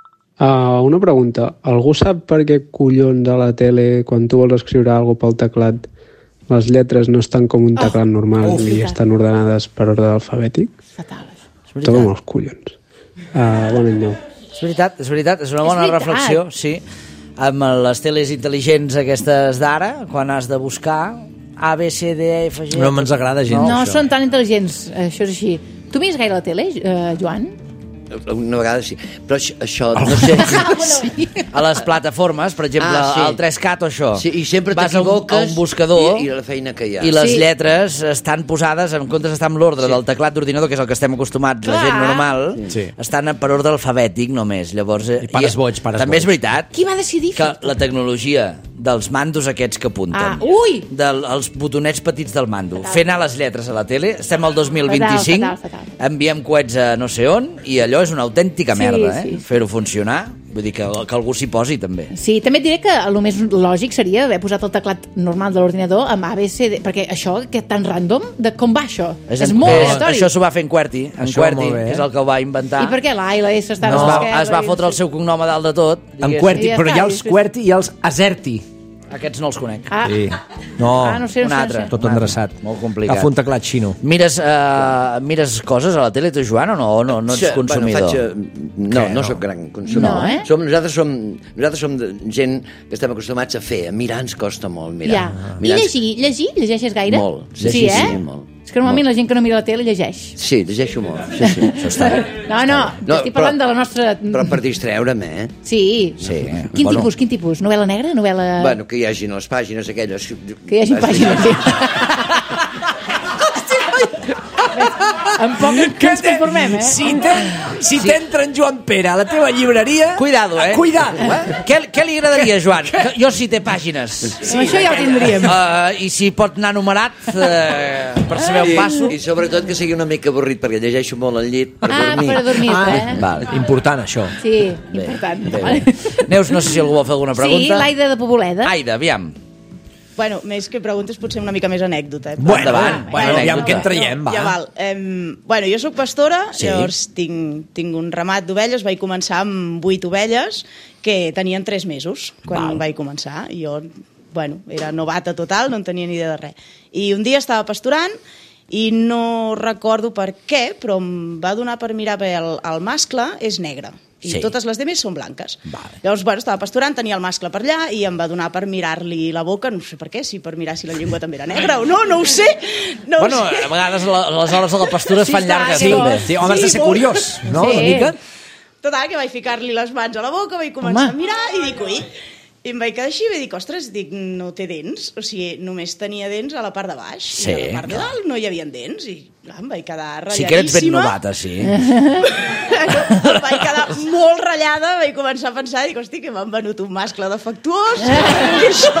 Uh, una pregunta. Algú sap per què collons a la tele, quan tu vols escriure alguna pel teclat, les lletres no estan com un teclat normal uf, i veritat. estan ordenades per ordre alfabètic? Fatal. Toca amb els collons. Uh, bon any nou. És veritat, és veritat, és una És bona veritat. reflexió, sí. Amb les teles intel·ligents aquestes d'ara, quan has de buscar A, B, C, D, E, F, G... No ens agrada gens, No això. són tan intel·ligents, això és així. Tu mires gaire la tele, eh, Joan? Una vegada sí. Però això, això no sé... Sí. A les plataformes, per exemple, Ah, sí. el tres cat o això. Sí, i sempre vas a un, t'equivoques a un buscador i, i la feina que hi ha. i les Sí. lletres estan posades, en comptes d'estar amb l'ordre Sí. del teclat d'ordinador, que és el que estem acostumats, la Clar. gent normal, Sí. estan per ordre alfabètic només. Llavors, eh, I pares boig, pares també boig. és veritat Qui va decidir que fer-ho? la tecnologia dels mandos aquests que apunten, Ah, ui! del, els botonets petits del mando, fer anar les lletres a la tele, estem al dos mil vint-i-cinc, Fatal, fatal, fatal. enviem coets a no sé on, i allò és una autèntica Sí, merda, eh? sí. Fer-ho funcionar, vull dir que, que algú s'hi posi també. Sí, també et diré que el més lògic seria haver posat el teclat normal de l'ordinador amb A, B, C, D, perquè això, que tan random, de com va això? És, és molt aleatori. Això s'ho va fer en Qwerty, en Això Qwerty, molt bé, que eh? és el que ho va inventar. I per què l'A i la S estaven es, a va, l'esquerra es va i- fotre el seu cognom a dalt de tot. En diguéssim. Qwerty, I ja però hi ha està, els i- Qwerty i els Azerty. Aquests no els conec. Ah, Sí. No, Ah, no sé, no un sé, no altre. sé. tot un altre. endreçat. Molt complicat. Agafa un teclat xino. Mires, uh, mires coses a la tele, tu, Joan, o no? O no, no ets Sí, consumidor? Bueno, faig, eh, no, Què, no no? sóc gran consumidor. No, eh? Som, nosaltres, som, nosaltres som de- gent que estem acostumats a fer. A mirar ens costa molt, mirar. Ja. I Mirar ens- llegir? Llegir? Llegeixes gaire? Molt. Sí, Llegir, eh? sí, molt. És que normalment Molt. la gent que no mira la tele llegeix. Sí, llegeixo molt. Sí, sí, això està bé. No, no, No, estic parlant però- de la nostra... Però per distreure'm, eh? Sí. Sí. Quin Bueno. tipus, quin tipus? Novel·la negra? Novel·la... Bueno, que hi hagin les pàgines aquelles... Que hi hagi pàgines. Sí. En poc que ens conformem, eh? Si t'en- si t'entra en Joan Pere a la teva llibreria... Cuidado, eh? Cuidado, eh? Què, què li agradaria, Joan? Que jo sí té pàgines. Sí, això ja ho tindríem. Uh, I si pot anar numerat uh, per saber on passo. I, I sobretot que sigui una mica avorrit, perquè llegeixo molt al llit per Ah, dormir. per dormir, eh? Val. Important, això. Sí, important. Bé, bé. Neus, no sé si algú vol fer alguna pregunta. Sí, l'Aida de Poboleda. Aida, aviam. Bueno, més que preguntes, potser una mica més anècdota. Eh? Bueno, Endavant. bueno, Anècdota. aviam què en traiem, va. Ja val. Eh, bueno, jo sóc pastora, Sí. sí. Llavors tinc, tinc un ramat d'ovelles, vaig començar amb vuit ovelles que tenien tres mesos quan Val. vaig començar. I jo, bueno, era novata total, no en tenia ni idea de res. I un dia estava pasturant i no recordo per què, però em va donar per mirar bé el, el mascle, és negre. I Sí. totes les demés són blanques. Vale. Llavors, bueno, estava pasturant, tenia el mascle per allà i em va donar per mirar-li la boca, no sé per què, si per mirar si la llengua també era negra o no, no ho sé. No Bueno, ho sé. a vegades la- les hores de la pastura es Sí, fan està, llargues. sí. també. Sí, home, has de ser molt. curiós, no? Sí. Una mica. Total, que vaig ficar-li les mans a la boca, vaig començar Home. a mirar i dic, ui, i em vaig quedar així i vaig dir, ostres, dic, no té dents, o sigui, només tenia dents a la part de baix, Sí, i a la part de dalt no hi havia dents, i clar, em vaig quedar ratlladíssima. Sí que eres ben novata, sí. Em vaig quedar molt ratllada, vaig començar a pensar, dic, hosti, que m'han venut un mascle defectuós, i això...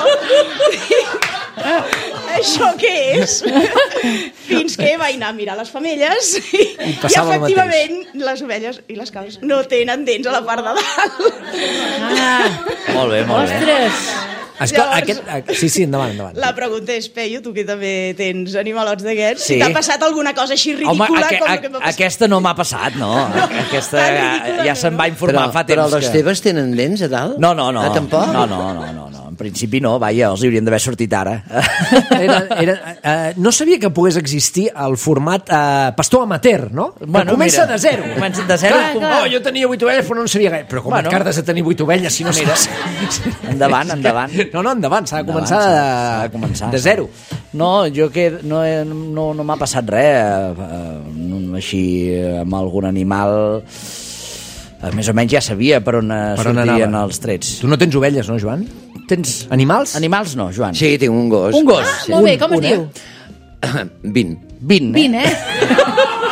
Això què és? Fins que vaig anar a mirar les femelles i, i efectivament les ovelles i les cabres no tenen dents a la part de dalt. Ah, Molt bé, molt bé. ostres. Escolta, Llavors- aquest... Sí, sí, endavant, endavant. La pregunta és, Peyu, tu que també tens animalots d'aquests, Sí. si t'ha passat alguna cosa així Home, ridícula aque, com a, el que m'ha passat? aquesta no m'ha passat, no. Aquesta tan ja, ridícula ja no, se'n no. va informar Però, fa temps però les que... teves tenen dents a dalt? No, no, no. Ah, tampoc? No, no, no, no, no. En principi no, vaja, els haurien d'haver sortit ara. Era, era, uh, no sabia que pogués existir el format uh, pastor amateur, no? Bueno, que comença mira, de zero. comença de zero. Clar, clar. Oh, jo tenia vuit ovelles, però no en sabia gaire. Però com Bueno. bueno. et cardes a tenir vuit ovelles si no Mira. saps? Endavant, endavant. No, no, endavant, s'ha de Endavant, començar s'ha- de, s'ha de començar. de zero. No, jo que no, he- no, no m'ha passat res eh, eh, així eh, amb algun animal. Eh, més o menys ja sabia per on, eh, Per on sortien anava? els trets. Tu no tens ovelles, no, Joan? Tens animals? Animals no, Joan. Sí, tinc un gos. Un gos. Ah, molt bé, com es un, diu? Eh? Vint. Vint, eh? Vint, eh?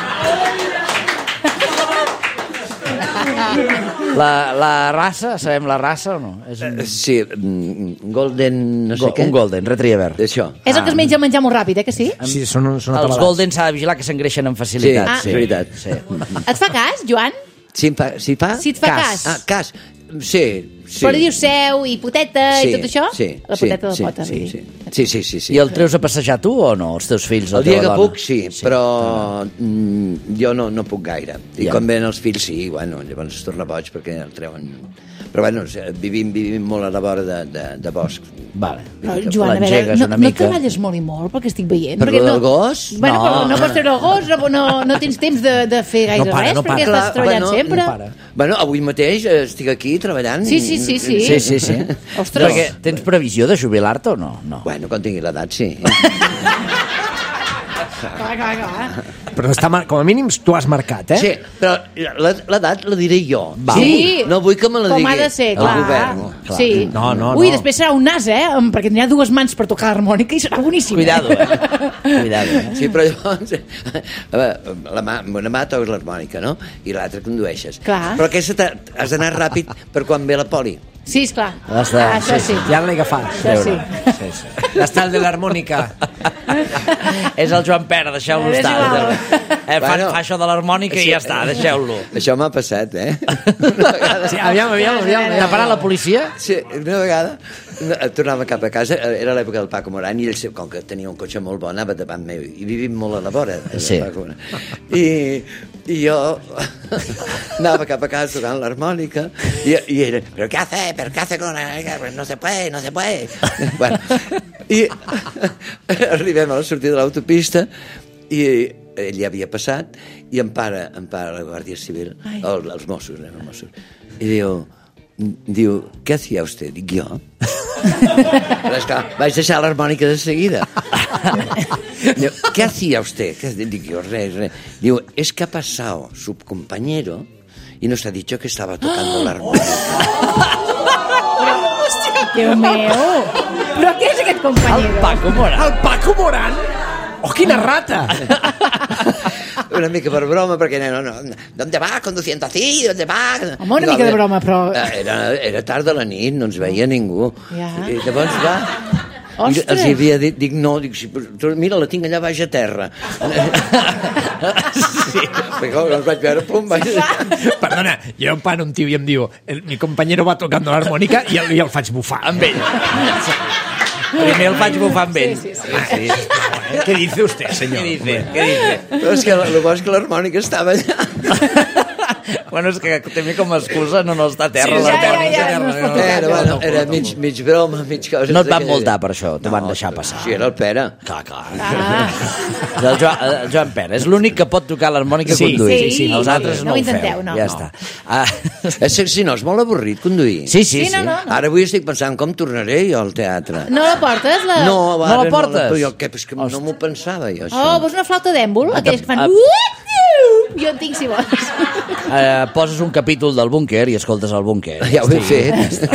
La, la raça, sabem la raça o no? És un, Eh, Sí, mm, golden... no sé go, què. un golden retriever. Això. És el que es menja menjar molt ràpid, eh, que sí? Sí, són, són Els atabalats. golden s'ha de vigilar que s'engreixen amb facilitat. Sí, és veritat. Sí. Et fa cas, Joan? Si, em fa, si fa... Si et fa cas. Ah, cas. Sí, sí. Però dius seu i poteta sí, i tot això? Sí, La sí, poteta de sí, pota, sí, vull sí, dir. sí, sí, sí, sí. I el treus a passejar tu o no, els teus fills? o El dia la que teva puc, dona? sí, sí. però mm, jo no, no puc gaire. I Ja. quan venen els fills, sí, bueno, llavors es torna boig perquè el treuen... Però bueno, vivim, vivim molt a la vora de, de, de bosc. Vale. Però, Joan, a veure, L'engegues no, una no mica. treballes molt i molt, perquè estic veient. Per perquè lo no, del gos? Bueno, No. però no pots treure el gos, no, no, no tens temps de, de fer gaire No para, res, no para. perquè estàs Clar, treballant bueno, sempre. no para. Bueno, avui mateix eh, estic aquí treballant. Sí, sí, sí, sí. Sí, sí, sí. Ostres. Perquè tens previsió de jubilar-te o no? No. Bueno, quan tingui l'edat, sí. Clar, clar, clar. Però està, mar- com a mínim tu has marcat, eh? Sí, però la- l'edat la diré jo. Va. Sí. No vull que me la Com digui ha de ser, el clar. govern. Clar. Sí. No, no, Ui, no. després serà un nas, eh? Em- Perquè tindrà dues mans per tocar l'harmònica i serà boníssim. Cuidado, eh? Cuidado, eh? Sí, però llavors... A veure, la mà, amb una mà toques l'harmònica, no? I l'altra condueixes. Clar. Però aquesta t'ha- has d'anar ràpid per quan ve la poli. Sí, esclar. Has de- Ah, això sí. Ja l'he agafat. Això sí. Sí, sí. Està el de l'harmònica. És el Joan Pera, deixeu-lo És estar. igual. Eh, fa, Bueno. fa això de l'harmònica i ja està, deixeu-lo. Això m'ha passat, eh? Sí, aviam, aviam, aviam. T'ha parat la policia? Sí, una vegada eh, tornava cap a casa, eh, era l'època del Paco Moran, i ell, com que tenia un cotxe molt bo, anava davant meu, i vivim molt a la vora. eh, Sí. del Paco Moran. I, I jo anava cap a casa tocant l'harmònica, i, i ella, però què hace, però què hace con la... No se puede, no se puede. Bueno, i arribem a la sortida de l'autopista, i ell ja havia passat, i em para, em para la Guàrdia Civil, o els Mossos, eh, els Mossos, i diu, diu, què hacía usted? Dic, jo? Però esclar, vaig deixar l'harmònica de seguida. Diu, ¿qué hacía usted? ¿Qué? Dic, yo, re, re. Diu, es que ha pasado su compañero y nos ha dicho que estaba tocando l'harmònica. Déu meu. Però què és aquest companyero? Paco Moran. El Paco Moran? Oh, quina rata! Una mica per broma, perquè no, no, ¿dónde va conduciendo así? ¿Dónde va? Home, una mica de broma, però... Era, era tard de la nit, no ens veia ningú. Ja. I llavors va... Ostres. Els hi havia dit, dic, no, dic, sí, però, mira, la tinc allà baix a terra. Sí, perquè com els vaig veure, pum, vaig... Perdona, jo em pana un tio i em diu el, mi compañero va tocando l'harmònica i, el, i el faig bufar. Amb ell. Primer el faig bufar amb ell. Sí, sí, sí. Sí, sí. Què dice usted, senyor? Què dice? Què dice? Però és que el bo és que l'harmònica estava allà. Bueno, és que també com a excusa no, no està a terra. Sí, la ja, terra, ja, ja, terra, no es pot no, tocar. Era, bueno, era mig, mig broma, mig cosa. No et van multar per això, t'ho van deixar passar. Sí, era el Pere. Clar, clar. Ah. El Joan, el Joan Pere és l'únic que pot tocar l'harmònica Sí, conduint. sí, sí, Els sí. altres No no, ho ho feu. intenteu, no. Ja No. està. Ah, És que, si no, és molt avorrit conduir. sí, sí, Sí, sí. no, no. Ara avui estic pensant com tornaré jo al teatre. No la portes? La... No, No ara la portes? No, però jo, què, és que no m'ho pensava, jo, això. Oh, vols una flauta d'èmbol? Aquells que fan... a- Jo en tinc, si vols. Eh, poses un capítol del búnquer i escoltes el búnquer. Ja ho he fet.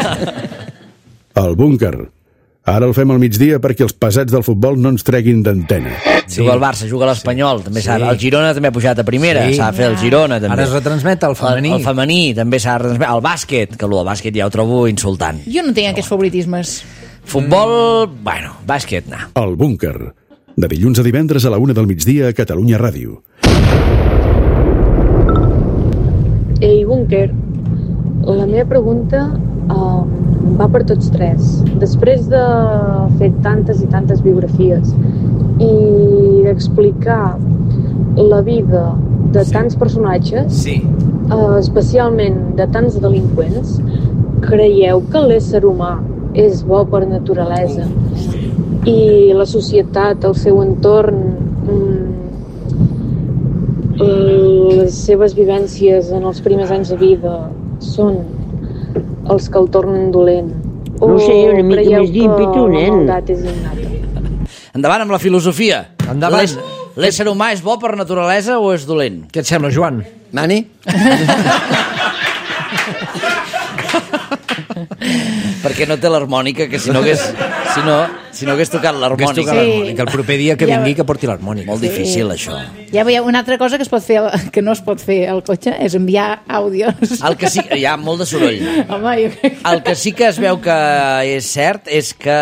El búnquer. Ara el fem al migdia perquè els pesats del futbol no ens treguin d'antena. Sí. Juga el Barça, juga l'Espanyol, també sí. El Girona també ha pujat a primera, Sí. s'ha de fer el Girona també. Ara es retransmet el femení. El, el femení també s'ha de retransmet. El bàsquet, que el bàsquet ja ho trobo insultant. Jo no tinc aquests favoritismes. Futbol, bueno, bàsquet, no. El búnquer. De dilluns a divendres a la una del migdia a Catalunya Ràdio. Ei, búnquer, la meva pregunta um, va per tots tres. Després de fer tantes i tantes biografies i d'explicar la vida de sí. tants personatges, sí. uh, especialment de tants delinqüents, creieu que l'ésser humà és bo per naturalesa i la societat, el seu entorn, mm, les seves vivències en els primers anys de vida són els que el tornen dolent? No sé, una mica creieu més d'ímpetu, que la nen. maldat és innata? Endavant amb la filosofia. Endavant. L'és- L'ésser humà és bo per naturalesa o és dolent? Què et sembla, Joan? Mani? Perquè no té l'harmònica, que si no hagués, si no, si no hagués tocat Hagués l'harmònica. tocat l'harmònica. El proper dia que Ja- vingui que porti l'harmònica. Molt difícil, això. Ja veieu, una altra cosa que es pot fer, que no es pot fer al cotxe és enviar àudios. El que sí, hi ha molt de soroll. Home, jo crec que... El que sí que es veu que és cert és que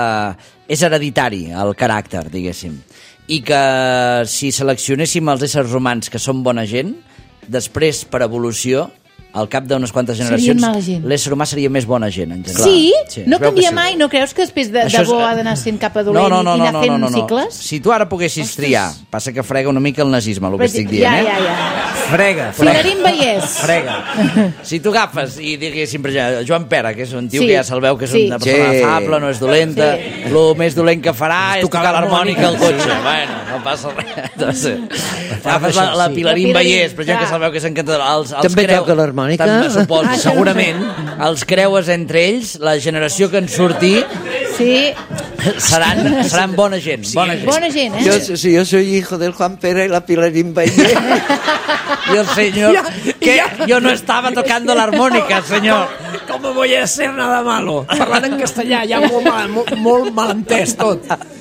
és hereditari, el caràcter, diguéssim. I que si seleccionéssim els éssers humans que són bona gent, després, per evolució, al cap d'unes quantes Serien generacions, mala gent. l'ésser humà seria més bona gent, en general. Sí? Sí, No es veu que canvia sí. mai? No creus que després de, Això de és- bo ha d'anar sent cap a No, dolent no, no, i no, anar no, fent no, no, no. cicles? Si tu ara poguessis triar, passa que frega una mica el nazisme, el que Però estic sí, dient, ja, eh? ja, ja. Frega. Filarín Vallès. Frega. Si tu agafes i diguéssim, per exemple, Joan Pera, que és un tio Sí. que ja se'l veu que és Sí. una persona Sí. afable, no és dolenta, Sí. el més dolent que farà és tocar tocar l'harmònica al l'harmònica, cotxe. Bueno, no passa res. Doncs, eh, agafes la, això, la sí. Pilarín La Pilarín, Vallès, per exemple, que clar. se'l veu que és encantador. Els, els També creu- toca l'harmònica? També, suposo. Ah, Segurament. Els creues entre ells, la generació que en surti, Sí, seran, seran bona gent. Bona gent. bona gent, eh? Yo, si yo soy hijo del Juan Pérez y la Pilarín Vallés. Y el señor, que yo no estaba tocando la armónica, señor. Com voy a ser nada malo? Parlant en castellà, ja molt, mal, molt, molt mal entès tot.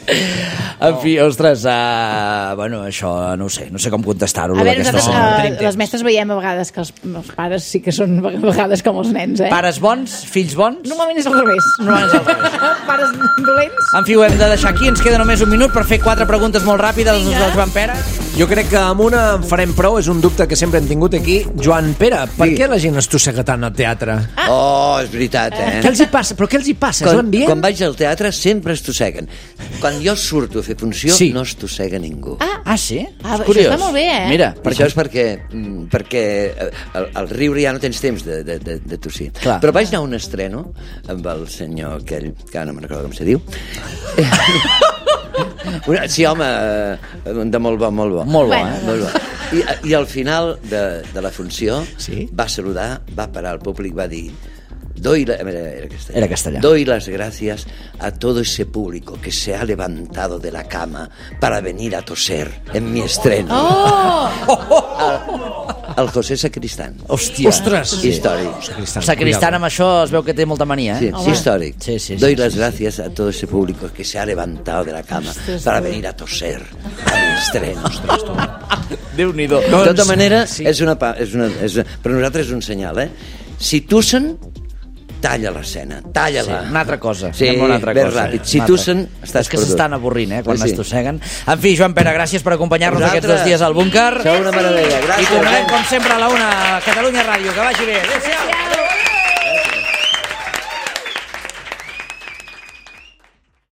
En fi, ostres, uh, bueno, això no ho sé, no sé com contestar-ho. A veure, d'aquesta nosaltres, forma. uh, les mestres veiem a vegades que els, els pares sí que són a vegades com els nens, eh? Pares bons, fills bons? Normalment és al revés. Normalment és al revés. Pares dolents. En fi, ho hem de deixar aquí. Ens queda només un minut per fer quatre preguntes molt ràpides Vinga. del Joan Pera. Jo crec que amb una en farem prou, és un dubte que sempre hem tingut aquí. Joan Pere, per Sí. què la gent estossega tant al teatre? Oh, és veritat, eh? Què els hi passa? Però què els hi passa? És Quan, l'ambient? quan vaig al teatre sempre estosseguen. Quan jo surto a fer funció, Sí. no estossega ningú. Ah, Ah, sí? Ah, És això curiós. està molt bé, eh? Mira, Per això és perquè, mm, perquè eh, al, al riure ja no tens temps de, de, de, de tossir. Clar. Però vaig anar a un estreno amb el senyor aquell, que ara no me'n recordo com se diu. Una, sí, home, eh, de molt bo, molt bo. Molt bo, Bueno. eh? Molt bo. I, I al final de, de la funció Sí. va saludar, va parar al públic, va dir... Doy, la, era, era, castellà. Era castellà. Doy las gracias a todo ese público que se ha levantado de la cama para venir a toser en mi estreno. Oh! El José Sacristán. Hòstia. Ostres! Històric. Sacristán, Sacristan amb això es veu que té molta mania, Sí, eh? sí, històric. Sí, sí, sí, Doy sí, las sí. gracias a todo ese público que se ha levantado de la cama para venir a toser a mi estreno. Déu-n'hi-do. De tota manera, sí. és una, pa- és una, és, per nosaltres és un senyal, eh? Si tussen, talla l'escena, talla-la. Sí, una altra cosa. Sí, anem a una altra ben cosa. ràpid. Si Una altra. tussen, estàs És que perdut. s'estan avorrint, eh, quan Sí, sí. estosseguen. En fi, Joan Pere, gràcies per acompanyar-nos Vosaltres. aquests dos dies al búnquer. Sou una meravella. I Gràcies. tornarem, com sempre, a la una a Catalunya Ràdio. Que vagi bé. Adéu-siau.